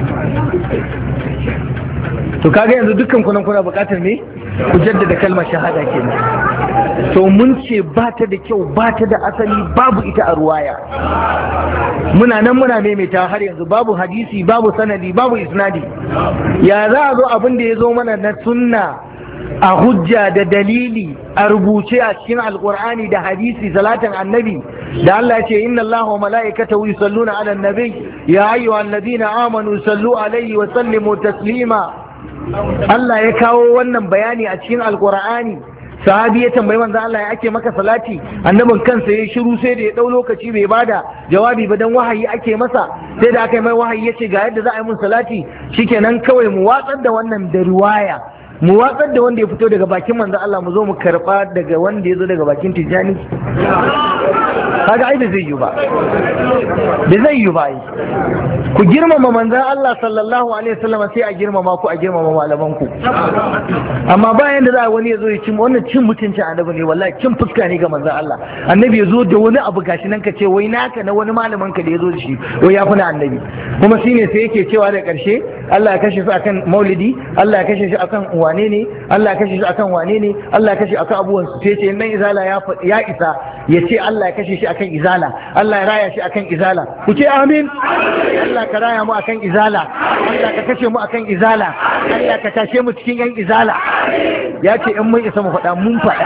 To kaga yanzu dukkan kunan kuna bukatar ne ku jaddada kalmar shahada kenan. To mun ce ba ta da kyau, ba ta da asali, babu ita a ruwaya. Muna nan muna maimaita har yanzu babu hadisi, babu sanadi, babu isnadi. Ya za a zo abin da ya zo mana na sunna a hujja da dalili a rubuce a cikin alkur'ani da hadisi, salatin annabi da Allah ya ce inna Allah wa mala'ikatahu yusalluna ala nabi ya ayyuhalladhina amanu sallu alaihi wa sallimu taslima. Allah ya kawo wannan bayani a cikin alkur'ani sahabi ya tambayi manzo Allah ya ake maka salati, annabin kansa ya shiru sai da ya dau lokaci bai bada jawabi ba dan wahayi ake masa, sai da aka yi mai wahayi yace ga yadda za a yi mun salati, shikenan kawai mu watsar da wannan da riwaya, mu watsar da wanda ya fito daga bakin manzo Allah mu zo mu karba daga wanda ya zo daga bakin Tijani. Kaga ai da zai yi ba, da zai yi ba. Ku girmama manzon Allah sallallahu alaihi wasallam sai a girmama ku, a girmama malaman ku. Amma bayan da za wani ya zo ya cin wannan cin mutuncin annabi ne, wallahi cin fuska ne ga manzon Allah. Annabi ya zo da wani abu gashi nan ka ce wai naka na wani malaman ka da ya zo da shi wai ya fi na annabi. Kuma shine sai yake cewa da karshe Allah ya kashe su akan maulidi, Allah ya kashe shi akan wane ne, Allah ya kashe shi akan wane ne, Allah ya kashe akan abubuwan su. Sai ce nan izala ya isa ya ce Allah ya kashe shi akan izala, Allah ya raya shi akan izala. Ku ce amin. Allah ka raya mu akan izala, Allah ka kashe mu akan izala, Allah ka tashe mu cikin yan izala. Ya ce in mun isa mu faɗa mun faɗa.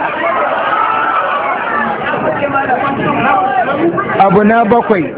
Abu na bakwai,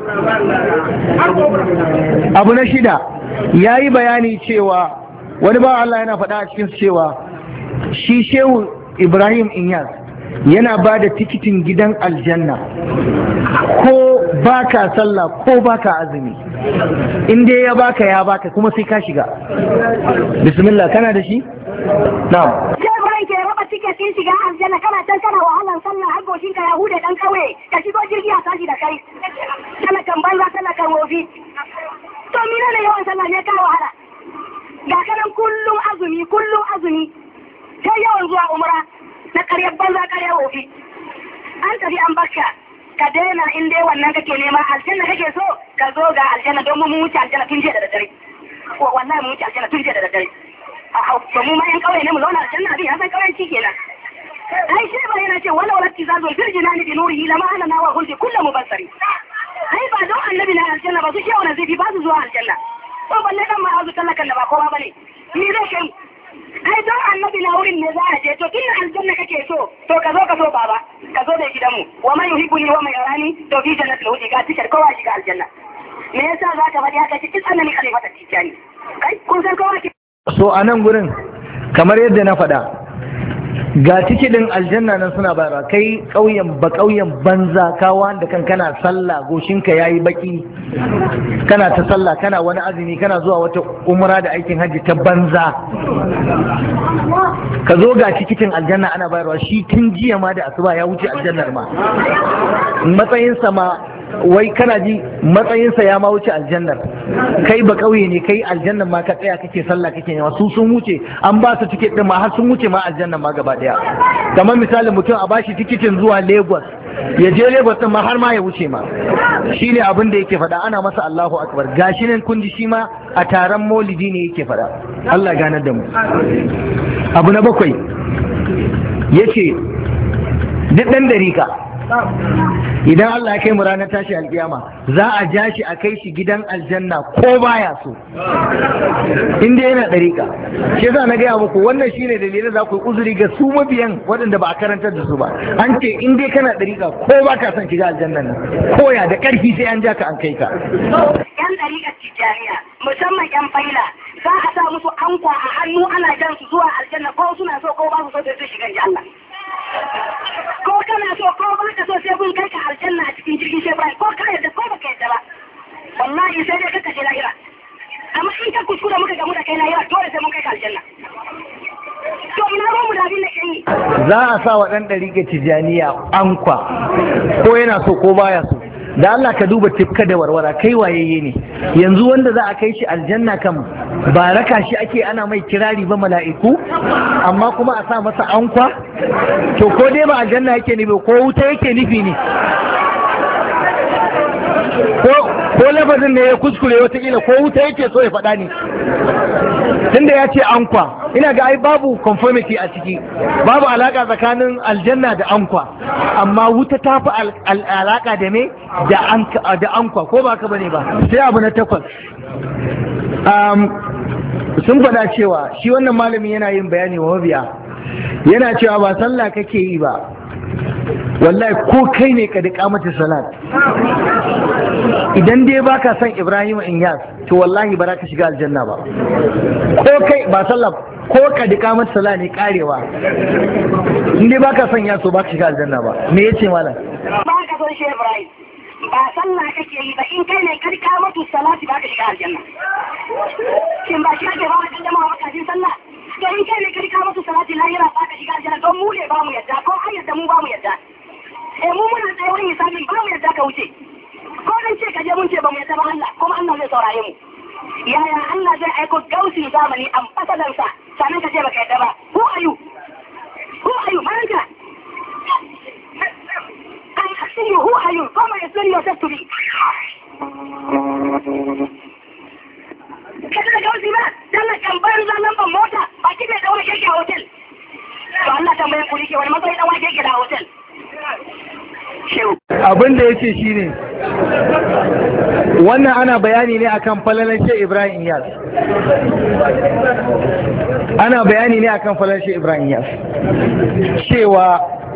abu na shida, ya yi bayani cewa wani ba Allah yana faɗa a cikin cewa shi Shehu Ibrahim Inyas yana ba da tikitin gidan aljanna ko baka sallah ko baka azumi, in dai ya baka kuma sai ka shiga. Bismillah, kana da shi? Na'am. Ke raba tiketin shiga aljanna, kana can kana wahalar sallah har goshin ka yahude dan kauye ka shigo jirgi a tashi da kai kana kan banza kana kan wofi. To mene ne yawan sallah ne ka wahala? Ga kanan kullum azumi sai yawan zuwa umra na karyar banza karyar wofi. An tafi an baka ka daina in dai wannan kake nema, aljanna kake so ka zo ga aljanna don mu wuce aljanna tun jiya da daddare. Wallahi mu wuce aljanna tun jiya da daddare. Ba mu ma yan kauye ne mu zauna aljanna abin ya san kauyenci kenan. Ai shi ba yana ce wala wala tizazul firjinani bi nurihi lama ana nawa hulbi kullu mubassari. Ai ba don annabi na aljanna ba su shewa na zai ba su zuwa aljanna. Ko balle dan ma azu kallakan da ba kowa bane. Ni zai kai. Ai don annabi na wurin ne za a je, to tun aljanna kake so to ka zo baba, ka zo da gidanmu. Wa man yuhibbuni wa man yarani to fi jannatil khuldi, ga tishar kowa shiga aljanna. Me yasa zaka faɗi haka cikin annabi khalifata tijani? Kai kun san kowa ke. So a nan gurin kamar yadda na faɗa, ga tikidin aljanna nan suna bayarwa, kai ƙauyen banza kawa da kan kana sallah goshinka yayi baki, kana ta sallah kana wani azumi kana zuwa wata umra da aikin hajji ta banza, ka zo ga tikitin aljanna ana bayarwa, shi tun jiya ma da asuba ya wuce aljannar ma, matsayinsa ma wai kana ji matsayinsa ya ma wuce aljannar. Kai ba kauye ne, kai aljannar ma ka tsaya kake sallah kake yawa, su sun wuce an ba su tiket din ma har sun wuce ma aljannar ma gaba daya. Kamar misalin mutum a bashi tikitin zuwa Lagos, ya je Lagos din ma har ma ya wuce ma, shine abin da yake faɗa, ana masa Allahu akbar. Gashi nan kun ji shi ma a taron maulidi ne yake faɗa. Allah ganar da mu. Abu na bakwai yace duk dan dariƙa idan Allah ya kai mu ranar tashi alkiyama za a ja shi a kai shi gidan aljanna ko baya so, inda yana dariƙa. Shi yasa na gaya muku wannan shine dalilin za ku yi uzuri ga su mabiyan waɗanda ba a karantar da su ba. An ce in dai kana dariƙa ko ba ka son shiga aljannan nan, koya da ƙarfi sai an ja ka an kai ka. Yan dariƙar tijjaniya musamman yan faila za a sa musu ankwa a hannu ana jan su zuwa aljanna, ko suna so ko ba su so sai shiga Allah. Ko kana so ko ba ka so sai mun kai ka aljanna a cikin jirgin shebrai, ko ka yarda ko baka yarda ba, wallahi sai dai ka je lahira. Amma in ka kuskura muka gamu da kai lahira dole sai mun kai ka aljanna. To ina ba mu da abin da kai. Za a sa wa ɗan ɗariƙar tijaniya ankwa ko yana so ko baya so. Da Allah ka duba tifka da warwara, kai wayayye ne yanzu wanda za a kai shi aljanna kan ba raka shi ake ana mai kirari ba mala'iku, amma kuma a sa masa ankwa. To ko dai ba aljanna yake nufi ko wuta yake nufi ne, ko lafazin ne ya kuskure watakila, ko wuta yake so ya faɗa ne, tunda ya ce ankwa. Ina ga ai babu conformity a ciki, babu alaka tsakanin aljanna da ankwa, amma wuta ta fi alaka da me da ankwa, ko ba ka bane ba. Sai abu na takwas, sun faɗa cewa shi wannan malami yana yin bayani wa mabiya, yana cewa ba sallah kake yi ba, wallahi ko kai ne ka dika mata salat idan dai baka son Ibrahim Inyas to wallahi ba za ka shiga aljanna ba. Ko kai ba sallah ko ka dika mata salat ne karewa in dai baka son yaso ba ka shiga aljanna ba. Me yace malam? Ba ka son shi Ibrahim ba sallah kake yi ba, in kai ne ka dika mata salati ba ka shiga aljanna. Shin ba shi ake ba wajen jama'a wakajin sallah? To in kai ne ka dika mata salati lahira ba ka shiga aljanna, don mu ne ba mu yadda ko an yadda mu ba mu yadda. Mu muna tsaye wani misali ba mu yadda ka wuce. Ko dan ce ka je mun ce ba mu yadda ba Allah, kuma Allah zai saurare mu. Yaya Allah zai aiko gausi zamani ambasadansa sannan ka je baka yadda ba? Who are you? Who are you? Manka? I'm asking you, who are you? Come and explain yourself to me. Kada da gausi ba, dalla kan bayar da lambar mota, ba ki bai daura keke a hotel. To Allah tambaye ku ke wani matsayi dan wani keke da hotel. Abin da yake shine wannan ana bayani ne akan falalan Sheikh Ibrahim Inyas. Ana bayani ne akan falalan Sheikh Ibrahim Inyas cewa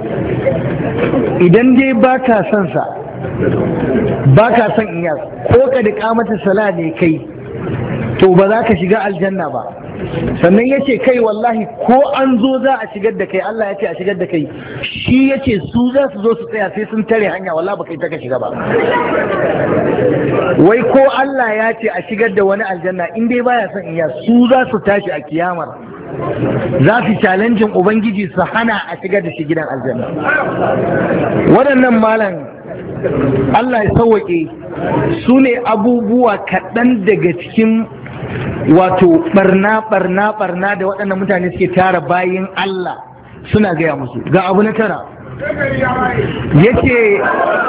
idan dai baka son sa, baka son Inyas, ko ka da kamata sala ne kai, to ba za ka shiga aljanna ba. Sannan ya ce kai wallahi ko an zo za a shigar da kai, Allah ya ce a shigar da kai, shi ya ce su za su zo su tsaya sai sun tare hanya, wallahi ba kai ta ka shiga ba. Wai ko Allah ya ce a shigar da wani aljanna, in dai baya son iya, su za su tashi a kiyamar, za su challenge Ubangiji su hana a shigar da shi gidan aljanna. Waɗannan malam Allah ya sauwaƙe su ne abubuwa kaɗan daga cikin wato barna da waɗannan mutane suke tara bayin Allah suna gaya musu. Ga abu na tara yake,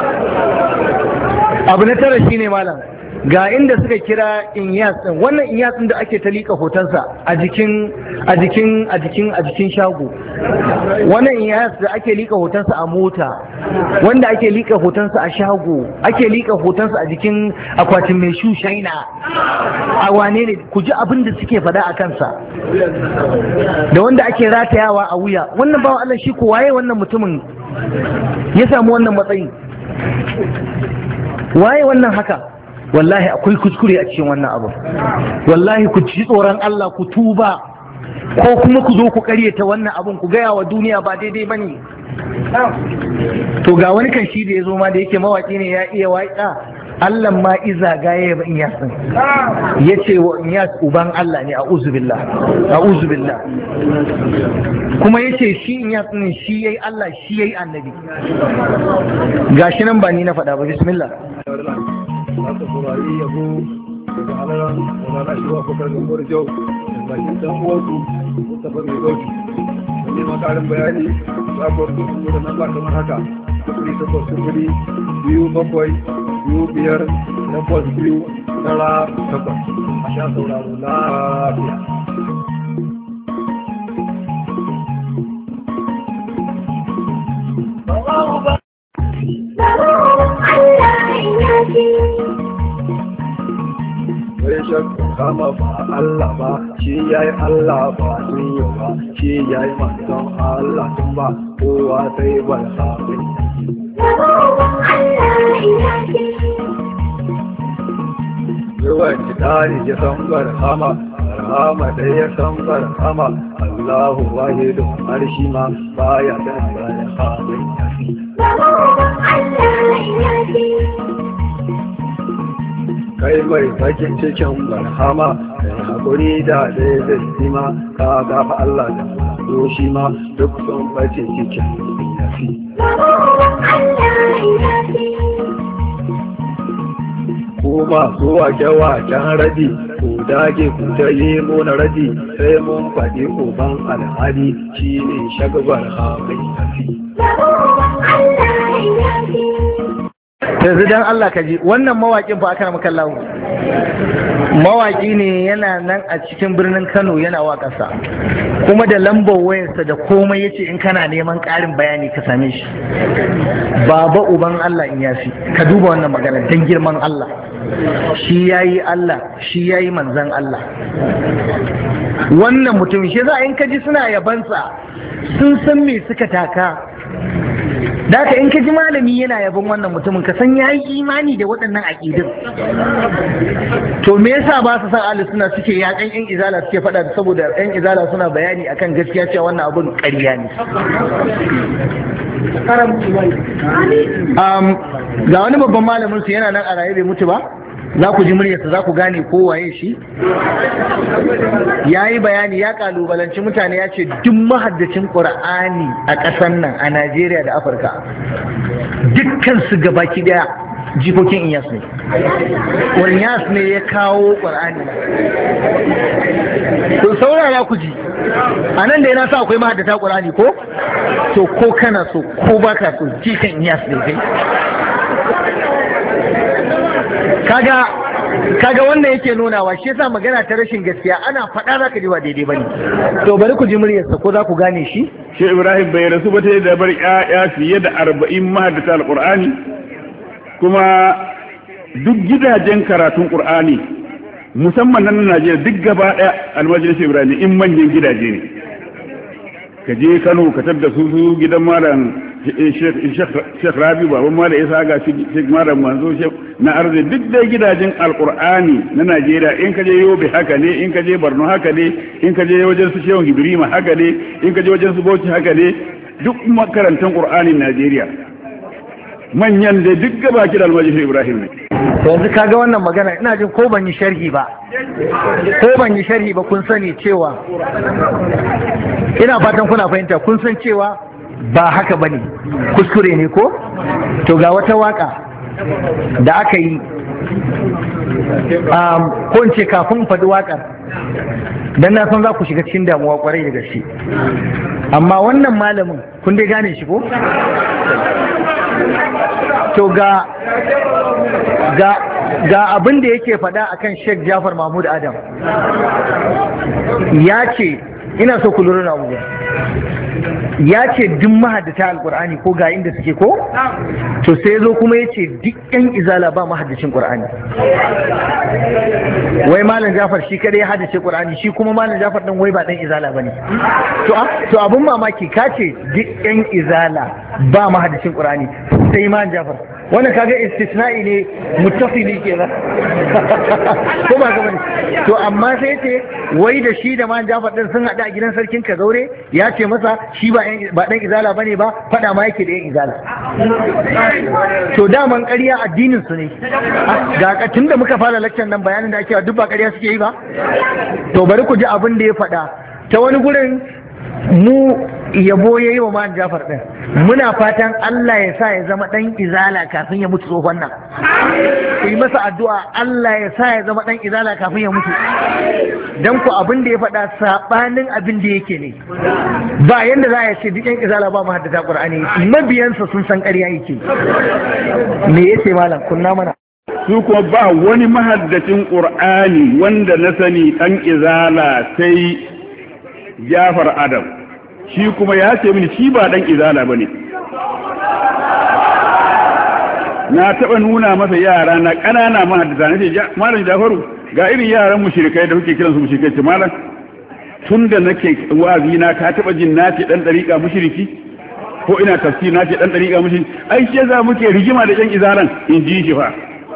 abu na tara shine malam, ga inda suka kira Inyas din, wannan Inyas din da ake ta liƙa hotonsa a jikin shago, wannan Inyas da ake liƙa hotonsa a mota, wanda ake liƙa hotonsa a shago, ake liƙa hotonsa a jikin akwatin mai shu shaina, a wane ne, ku ji abin da suke faɗa a kansa, da wanda ake ratayawa a wuya. Wannan bawan Allah shi ko waye wannan mutumin ya samu wannan matsayin? Waye wannan haka? Wallahi akwai kuskure a cikin wannan abu. Wallahi ku ci tsoron Allah, ku tuba, ko kuma ku zo ku karyata wannan abun, ku gaya wa duniya ba daidai bane. To ga wani kan shi da ya zo ma da yake mawaki ne, ya iya waƙa, Allah ma iza gaye ba Inyas din, ya ce wa Inyas uban Allah ne, a'udhu billah. Kuma ya ce shi Inyas din shi yayi Allah, shi yayi annabi. Gashi nan ba ni na faɗa ba, bismillah. Aka saurari yabo daga halaran wani shi wa bakar gambar jau da bakin dan uwansu Mustapha mai dauki. Wani makarin bayani za ku wasu su da nan ba kamar haka: 08027258298. A sha sauraro lafiya. Wai shakku kama ba Allah ba, shi ya yi Allah ba sun yi ba, shi ya yi manzon Allah sun ba, kowa sai ba sabon yawan ci tari ya san barhama, barhama da ya san barhama, Allahu wahidun arshi ma baya da barhama. Kai mai bakin cikin barhama, kai haƙuri da ɗaya da sima, ka gafa Allah da zo shi ma duk sun bace cikin yafi. Ku masu wake-waken rabi, ku dage ku ta yi muna rabi, sai mun faɗi uban alhali shi ne shagbar hamai yafi. Yanzu dan Allah ka ji wannan mawaƙin fa aka maka lahu, mawaƙi ne, yana nan a cikin birnin Kano yana waƙarsa, kuma da lambar wayarsa da komai, yace in kana neman ƙarin bayani ka same shi. Baba uban Allah Inyasi, ka duba wannan magana dan girman Allah. Shi yayi Allah, shi yayi manzon Allah. Wannan mutum shi za in ka ji suna yabansa, sun san me suka taka. da haka in ka ji malami yana yabon wannan mutumin ka san ya yi imani da waɗannan aƙidun. To me yasa ba su san ahli sunna suke yaƙan yan izala suke faɗa saboda yan izala suna bayani akan gaskiya cewa wannan abun ƙarya ne. Ga wani babban malamin su yana nan a raye bai mutu ba, za ku ji muryarsa za ku gane ko waye shi. Ya yi bayani ya kalubalanci mutane ya ce duk mahaddacin ƙur'ani a ƙasar nan a Najeriya da Afirka dukkan su gabaki daya jikokin Inyas ne. Inyas ne ya kawo ƙur'ani. To saurara ku ji, a nan da yana sa akwai mahaddata ƙur'ani ko? To ko kana so ko baka so jikan Inyas ne kai. Kaga wannan yake nunawa shi yasa magana ta rashin gaskiya ana faɗa zaka ji ba daidai bane. To bari ku ji muryarsa ko za ku gane shi. Shi Ibrahim bai rasu ba ta da bar ƴaƴa fiye da 40 mahaddata alqur'ani, kuma duk gidajen karatun qur'ani musamman nan Najeriya duk gaba ɗaya almajirin Shi Ibrahim in manyan gidaje ne. Ka je Kano ka tabda su gidan malam Sheikh Rabi baban malam Isa ga Sheikh Malam Manzo Sheikh na arzi duk dai gidajen alqur'ani na Najeriya in ka je Yobe haka ne, in ka je Borno haka ne, in ka je wajen su Shehu Ibrahim haka ne, in ka je wajen su Bauchi haka ne, duk makarantan qur'anin Najeriya manyan da duk gaba ki da almajiri Ibrahim ne. Yanzu kaga wannan magana ina jin ko ban yi sharhi ba kun sani cewa, ina fatan kuna fahimta, kun san cewa ba haka bane, kuskure ne ko? To ga wata waka da aka yi ko in ce kafin faɗi wakar, dan na san za ku shiga cikin damuwa kwarai da gaske, amma wannan malamin kun dai gane shi ko? To ga abin da yake faɗa akan Sheikh Jafar Mahmud Adam, ya ce, ina so ku lura na abubuwa, ya ce duk mahaddata alkur'ani ko ga inda suke ko? To sai zo kuma ya ce duk yan izala ba mahaddacin qur'ani. Wai malam Jafar shi kada ya haddace qur'ani, shi kuma malam Jafar din wai ba dan izala bane. To abun mamaki ka ce duk yan izala ba mahaddacin qur'ani, sai malam Jafar, wannan kaga istisna'i ne muttasili kenan. Ko ba gaba ne? To amma sai ce wai da shi da malam Jafar din sun hada a gidan sarkin Kazaure, ya ce masa shi ba dan izala bane ba, fada ma yake da yan izala. To daman ƙarya addinin su ne. Ga tun da muka fara lakcan nan bayanin da ake duk ba ƙarya suke yi ba. To bari ku ji abin da ya faɗa ta wani gurin. Mu yabo yayi wa man Jafar din, muna fatan Allah ya sa ya zama dan izala kafin ya mutu tsohon nan. Yi masa addu'a Allah ya sa ya zama dan izala kafin ya mutu. Dan ku abin da ya faɗa sabanin abin da yake ne. Ba yanda za a ce duk yan izala ba mu haddata Qur'ani, mabiyansa sun san ƙarya yake. Me yace malam kunna mana? Su kuma ba wani mahaddacin Qur'ani wanda na sani dan izala sai Jafar Adam, shi kuma ya ce mini shi ba dan izala bane. Na taɓa nuna masa yara na ƙanana mahaddata, na ce malam Jafaru ga irin yaran mushrikai da kuke kiransu mushrikai, ce malam tun da nake wazi na ka taɓa jin na ce dan ɗariƙa mushriki ko ina tafsir na ce dan ɗariƙa mushriki, ai shi yasa muke rigima da ƴan izalan, in ji shi fa.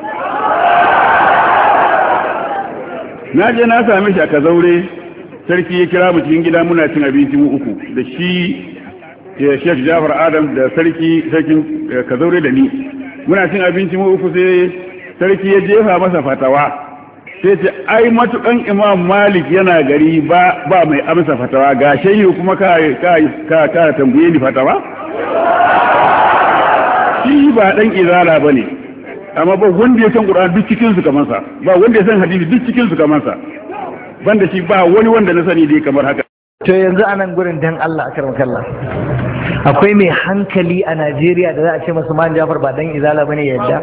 Na je na same shi a Kazaure, sarki ya kira mu cikin gida muna cin abinci mu uku da shi Sheikh Jafar Adam da sarkin Kazaure da ni, muna cin abinci mu uku sai sarki ya jefa masa fatawa, sai ce ai matukan Imam Malik yana gari ba mai amsa fatawa, ga shehu kuma ka tambaye ni fatawa. Shi ba dan izala bane, amma ba wanda ya san Qur'ani duk cikin su kamar sa, ba wanda ya san hadisi duk cikin su kamar sa, banda shi ba wani wanda na sani dai kamar haka. To yanzu anan gurin dan Allah akramakallah, akwai mai hankali a Najeriya da za a ce masa Malam Jafar ba dan izala bane ya yadda?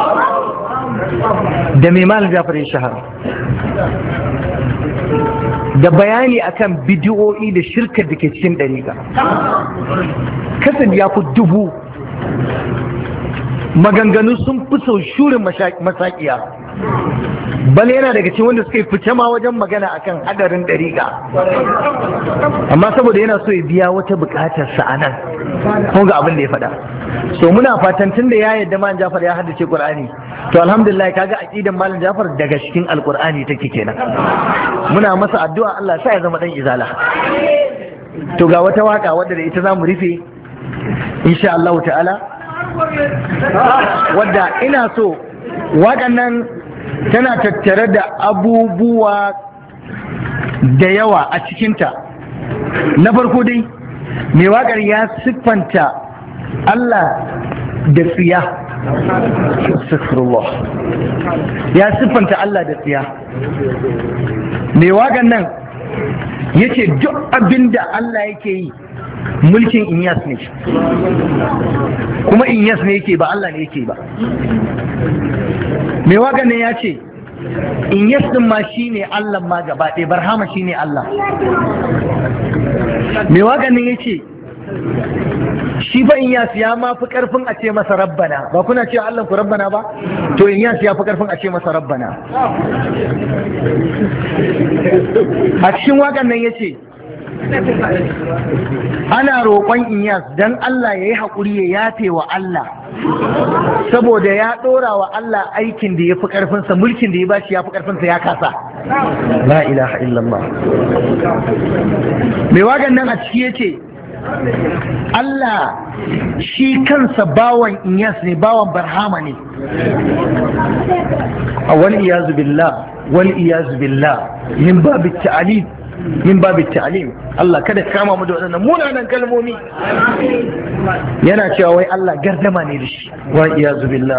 Da mai Malam Jafar ya shahara, da bayani akan bidiyo'i da shirkar da ke cikin ɗariƙa, kasan ya fi 1000, maganganu sun fi sau shurin masakiya, bal yana daga cikin wanda suka yi fice ma wajen magana akan hadarin dariƙa, amma saboda yana so ya biya wata buƙatar sa anan kun ga abin da ya faɗa. So muna fatan tun da ya yarda Malam Jafar ya haddace Qur'ani, to alhamdulillah kaga aqidan Malam Jafar daga cikin Alqur'ani take kenan. Muna masa addu'a Allah sa ya zama dan izala. To ga wata waka wadda da ita zamu rufe insha Allah ta'ala, wadda ina so waƙan nan tana tattare da abubuwa da yawa a cikinta. Na farko dai mai waƙar ya siffanta Allah da tsiya, ya siffanta Allah da tsiya. Mai waƙan nan ya ce duk abin da Allah yake yi mulkin Inyas ne, kuma Inyas ne yake ba Allah ne yake ba. Mai waƙan nan ya ce Inyas din ma shi ne Allah ma gaba ɗaya, Barhama shi ne Allah. Mai waƙan nan ya ce shi fa Inyas ya ma fi ƙarfin a ce masa rabbana, ba kuna cewa Allah ku rabbana ba, to Inyas ya fi ƙarfin a ce masa rabbana. A cikin waƙan nan ya ce ana roƙon Inyas don Allah ya yi haƙuri ya yafe wa Allah, saboda ya ɗora wa Allah aikin da ya fi ƙarfinsa, mulkin da ya bashi ya fi ƙarfinsa ya kasa. La ilaha illallah. Mai wagan nan a ciki ya ce Allah shi kansa bawan Inyas ne, bawan Barhama ne. Wal iyazu billah, wal iyazu billah, min babu ta'alim, min babu ta'alim. Allah kada kama mu da waɗannan munanan kalmomi. Yana cewa wai Allah gardama ne da shi, wal iyazu billah.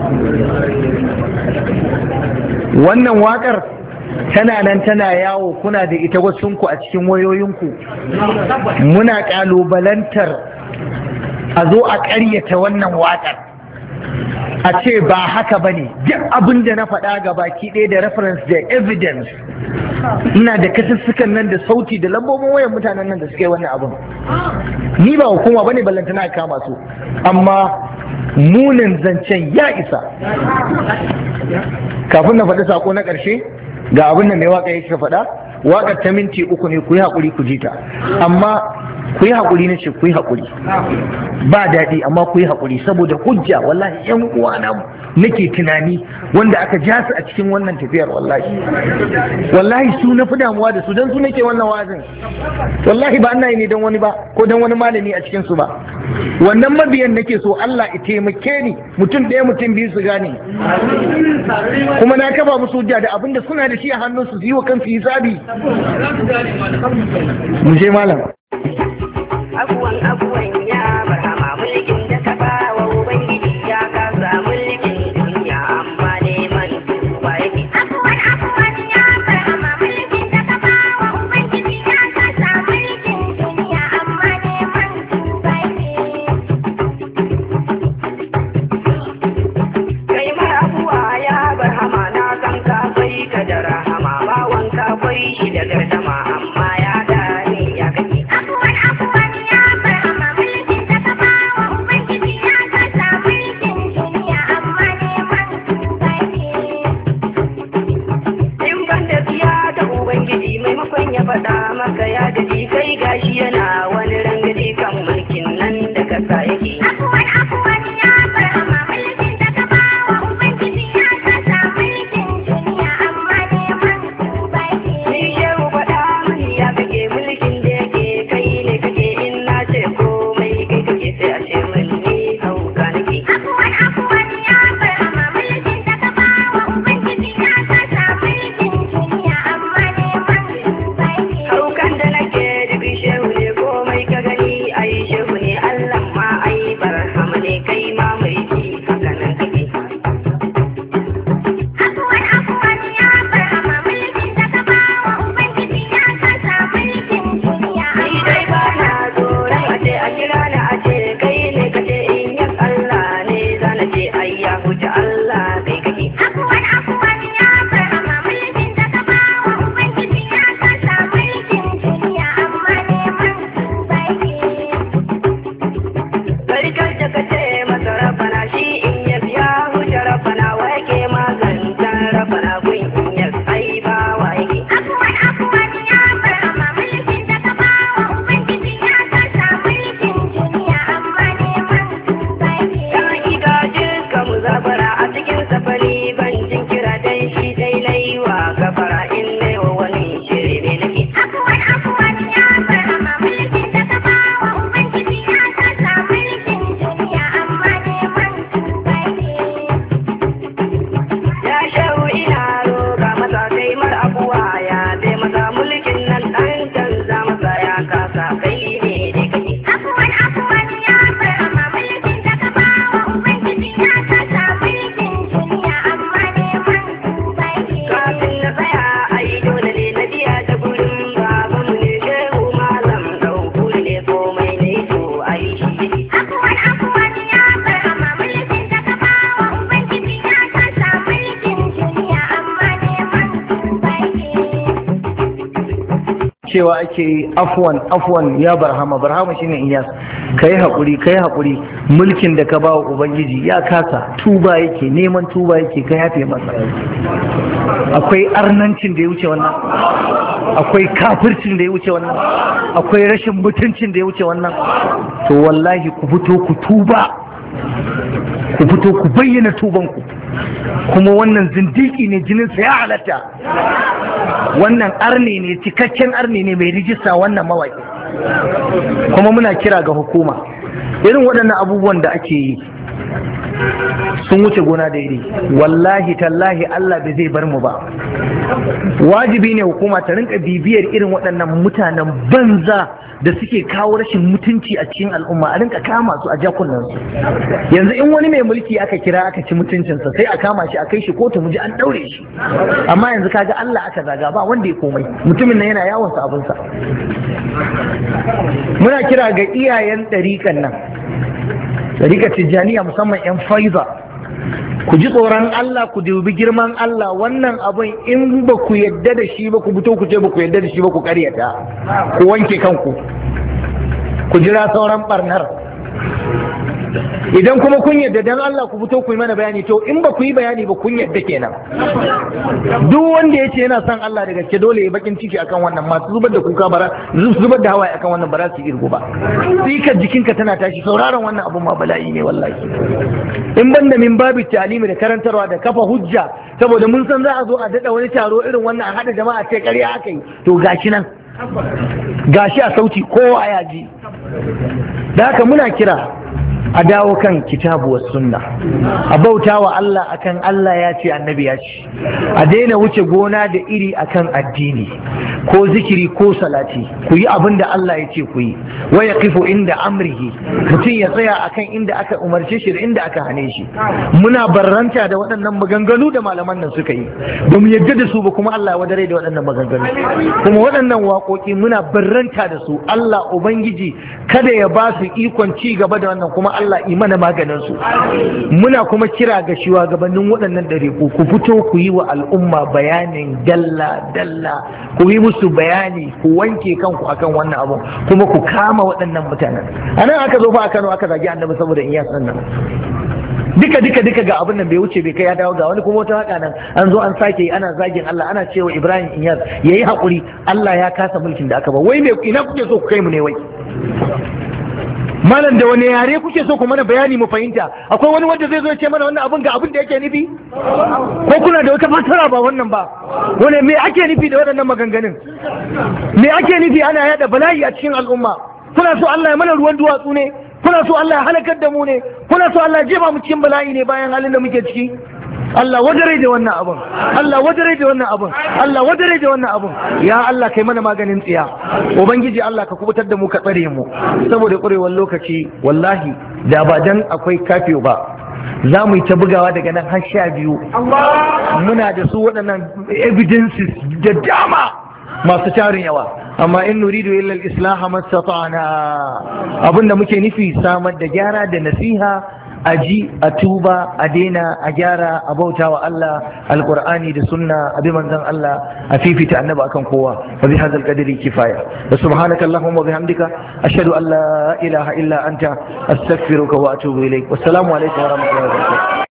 Wannan waƙar tana nan tana yawo, kuna da ita wasunku a cikin wayoyinku. Muna ƙalubalantar a zo a ƙaryata wannan waƙar, a ce ba haka ba ne. Duk abin da na faɗa ga baki ɗaya da reference da evidence, ina da kasussukan nan da sauti da lambobin wayan mutanen nan da suke wannan abin. Ni ba hukuma ba ne ballantana a kama su, amma munin zancen ya isa. Kafin na faɗi sako na ƙarshe, ga abin da mai waka yake faɗa. Waƙar ta minti 3 ne, ku yi haƙuri ku ji ta, amma ku yi haƙuri na ce ku yi haƙuri, ba daɗi amma ku yi haƙuri, saboda hujja wallahi yan uwana nake tunani wanda aka ja su a cikin wannan tafiyar, wallahi su na fi damuwa da su, don su nake wannan wazin. Wallahi ba ana yi ne don wani ba ko don wani malami a cikin su ba. Wannan mabiyan nake so Allah ya taimake ni, mutum ɗaya mutum biyu su gane, kuma na kafa musu hujja da abinda suna da shi a hannun su yi wa kansu hisabi. Mu je malam. Abuwan ya Barhama, mulkin da ka ba wa Ubangiji ya kasa mulkin duniya, amma neman duba yake. Abuwan ya Barhama, mulkin da ka ba wa Ubangiji ya kasa mulkin duniya, amma neman duba yake. Kai mara abuwa ya Barhama, na san ka bai ka da rahama, bawan ka bai shi da gardama, amma ya gane ya kake. Ya faɗa maka ya gaji kai gashi yana wani rangaji kan mulkin nan da kasa yake. Abuwan ya Barhama, mulkin da ka ba wa Ubangiji ya kasa mulkin duniya, amma neman duba yake. Ni shehu faɗa mani ya kake mulkin da yake kai ne kake, in na ce komai kai kake sai a ce min ni hauka nake. Abuwan ya Barhama, mulkin da ka ba wa Ubangiji ya kasa mulkin duniya, amma neman haukan da nake dubi shehu ne komai ka cewa ake afwan ya barhama shine iyas, kai haƙuri mulkin da ka ba wa ubangiji ya kasa, tuba yake, neman tuba yake, ka yafe masa. Akwai arnancin da ya wuce wannan, akwai kafircin da ya wuce wannan, akwai rashin mutuncin da ya wuce wannan. To wallahi ku fito ku tuba, ku fito ku bayyana tubanku. Kuma wannan zindiki ne, jininsa ya halatta, wannan arne ne, cikakken arne ne mai rijista wannan mawaƙi. Kuma muna kira ga hukuma, irin waɗannan abubuwan da ake yi sun wuce gona da iri. Wallahi tallahi Allah bai zai bar mu ba. Wajibi ne hukuma ta rinka bibiyar irin waɗannan mutanen banza da suke kawo rashin mutunci a cikin al'umma, a rinka kama su a jakunan su. Yanzu in wani mai mulki aka kira aka ci mutuncinsa sai a kama shi a kai shi kotu, mu ji an daure shi. Amma yanzu kaga Allah aka zaga, ba wanda ya komai, mutumin nan yana yawon sa abinsa. Muna kira ga iyayen ɗariƙan nan, ɗariƙar Tijjaniya musamman 'yan faiza, ku ji tsoron Allah, ku dubi girman Allah. Wannan abin in ba ku yadda da shi ba, ku fito ku ce ba ku yadda da shi ba, ku karyata, ku wanke kanku, ku jira sauran barnar. Idan kuma kun yadda dan Allah ku fito ku yi mana bayani, to in ba ku yi bayani ba kun yadda kenan. Duk wanda ya ce yana son Allah da gaske dole ya bakin ciki akan wannan, masu zubar da kuka bara, zubar da hawaye akan wannan bara su irgo ba. Tsikar jikinka tana tashi sauraron wannan abun ma bala'i ne wallahi. In banda min babu talimi da karantarwa da kafa hujja, saboda mun san za a zo a dada wani taro irin wannan a hada jama'a ce ƙarya aka yi, to gashi nan, gashi a sauti kowa ya ji. Da haka muna kira a dawo kan kitabu wa sunna, a bauta wa Allah akan Allah ya ce, annabi ya ce, a daina wuce gona da iri akan addini ko zikiri ko salati. Ku yi abin da Allah ya ce ku yi, wa yaqifu inda amrihi, mutum ya tsaya akan inda aka umarce shi da inda aka hane shi. Muna barranta da waɗannan maganganu da malaman nan suka yi, ba mu yadda da su ba, kuma Allah ya wadare da waɗannan maganganu. Kuma waɗannan waƙoƙi muna barranta da su. Allah Ubangiji kada ya ba su ikon ci gaba da wannan, kuma Allah imana maganin su. Muna kuma kira ga shugabannin waɗannan ɗariƙu, ku fito ku yi wa al'umma bayanin dalla ku yi musu bayani, ku wanke kanku akan wannan abu, kuma ku kama waɗannan mutanen. A nan aka zo fa a Kano aka zagi annabi saboda Iyas nan. Duka ga abin nan bai wuce bai kai ya dawo, ga wani kuma wata haka nan an zo an sake yi, ana zagin Allah, ana cewa Ibrahim Iyas yayi hakuri, Allah ya kasa mulkin da aka ba. Wai me ina kuke so ku kai mu ne wai? Malam da wani yare kuke so ku mana bayani mu fahimta? Akwai wani wanda zai zo ya ce mana wannan abin ga abin da yake nufi? Ko kuna da wata fasara ba wannan ba? Wani me ake nufi da waɗannan maganganun? Me ake nufi ana yada bala'i a cikin al'umma? Kuna so Allah ya mana ruwan duwatsu ne? Kuna so Allah ya halakar da mu ne? Kuna so Allah ya jefa mu cikin bala'i ne bayan halin da muke ciki? Allah wadare da wannan abun, Allah wadare da wannan abun, Allah wadare da wannan abun. Ya Allah kai mana maganin tsiya. Ubangiji Allah ka kubutar da mu, ka tsare mu. Saboda ƙurewar lokaci wallahi da ba dan akwai kafiyo ba, za mu yi ta bugawa daga nan har 12. Muna da su waɗannan evidences da dama masu tarin yawa. Amma in nuridu illa al-islah mastata'na, abinda muke nufi samar da gyara da nasiha, a ji, a tuba, a daina, a gyara, a bauta wa Allah, alqur'ani da sunna, a bi manzon Allah, a fifita annabi akan kowa. Wa bi hadzal qadri kifaya. Wa subhanaka allahumma wa bihamdika ashhadu an la ilaha illa anta astaghfiruka wa atubu ilaik. Wassalamu alaikum wa rahmatullahi wa barakatuh.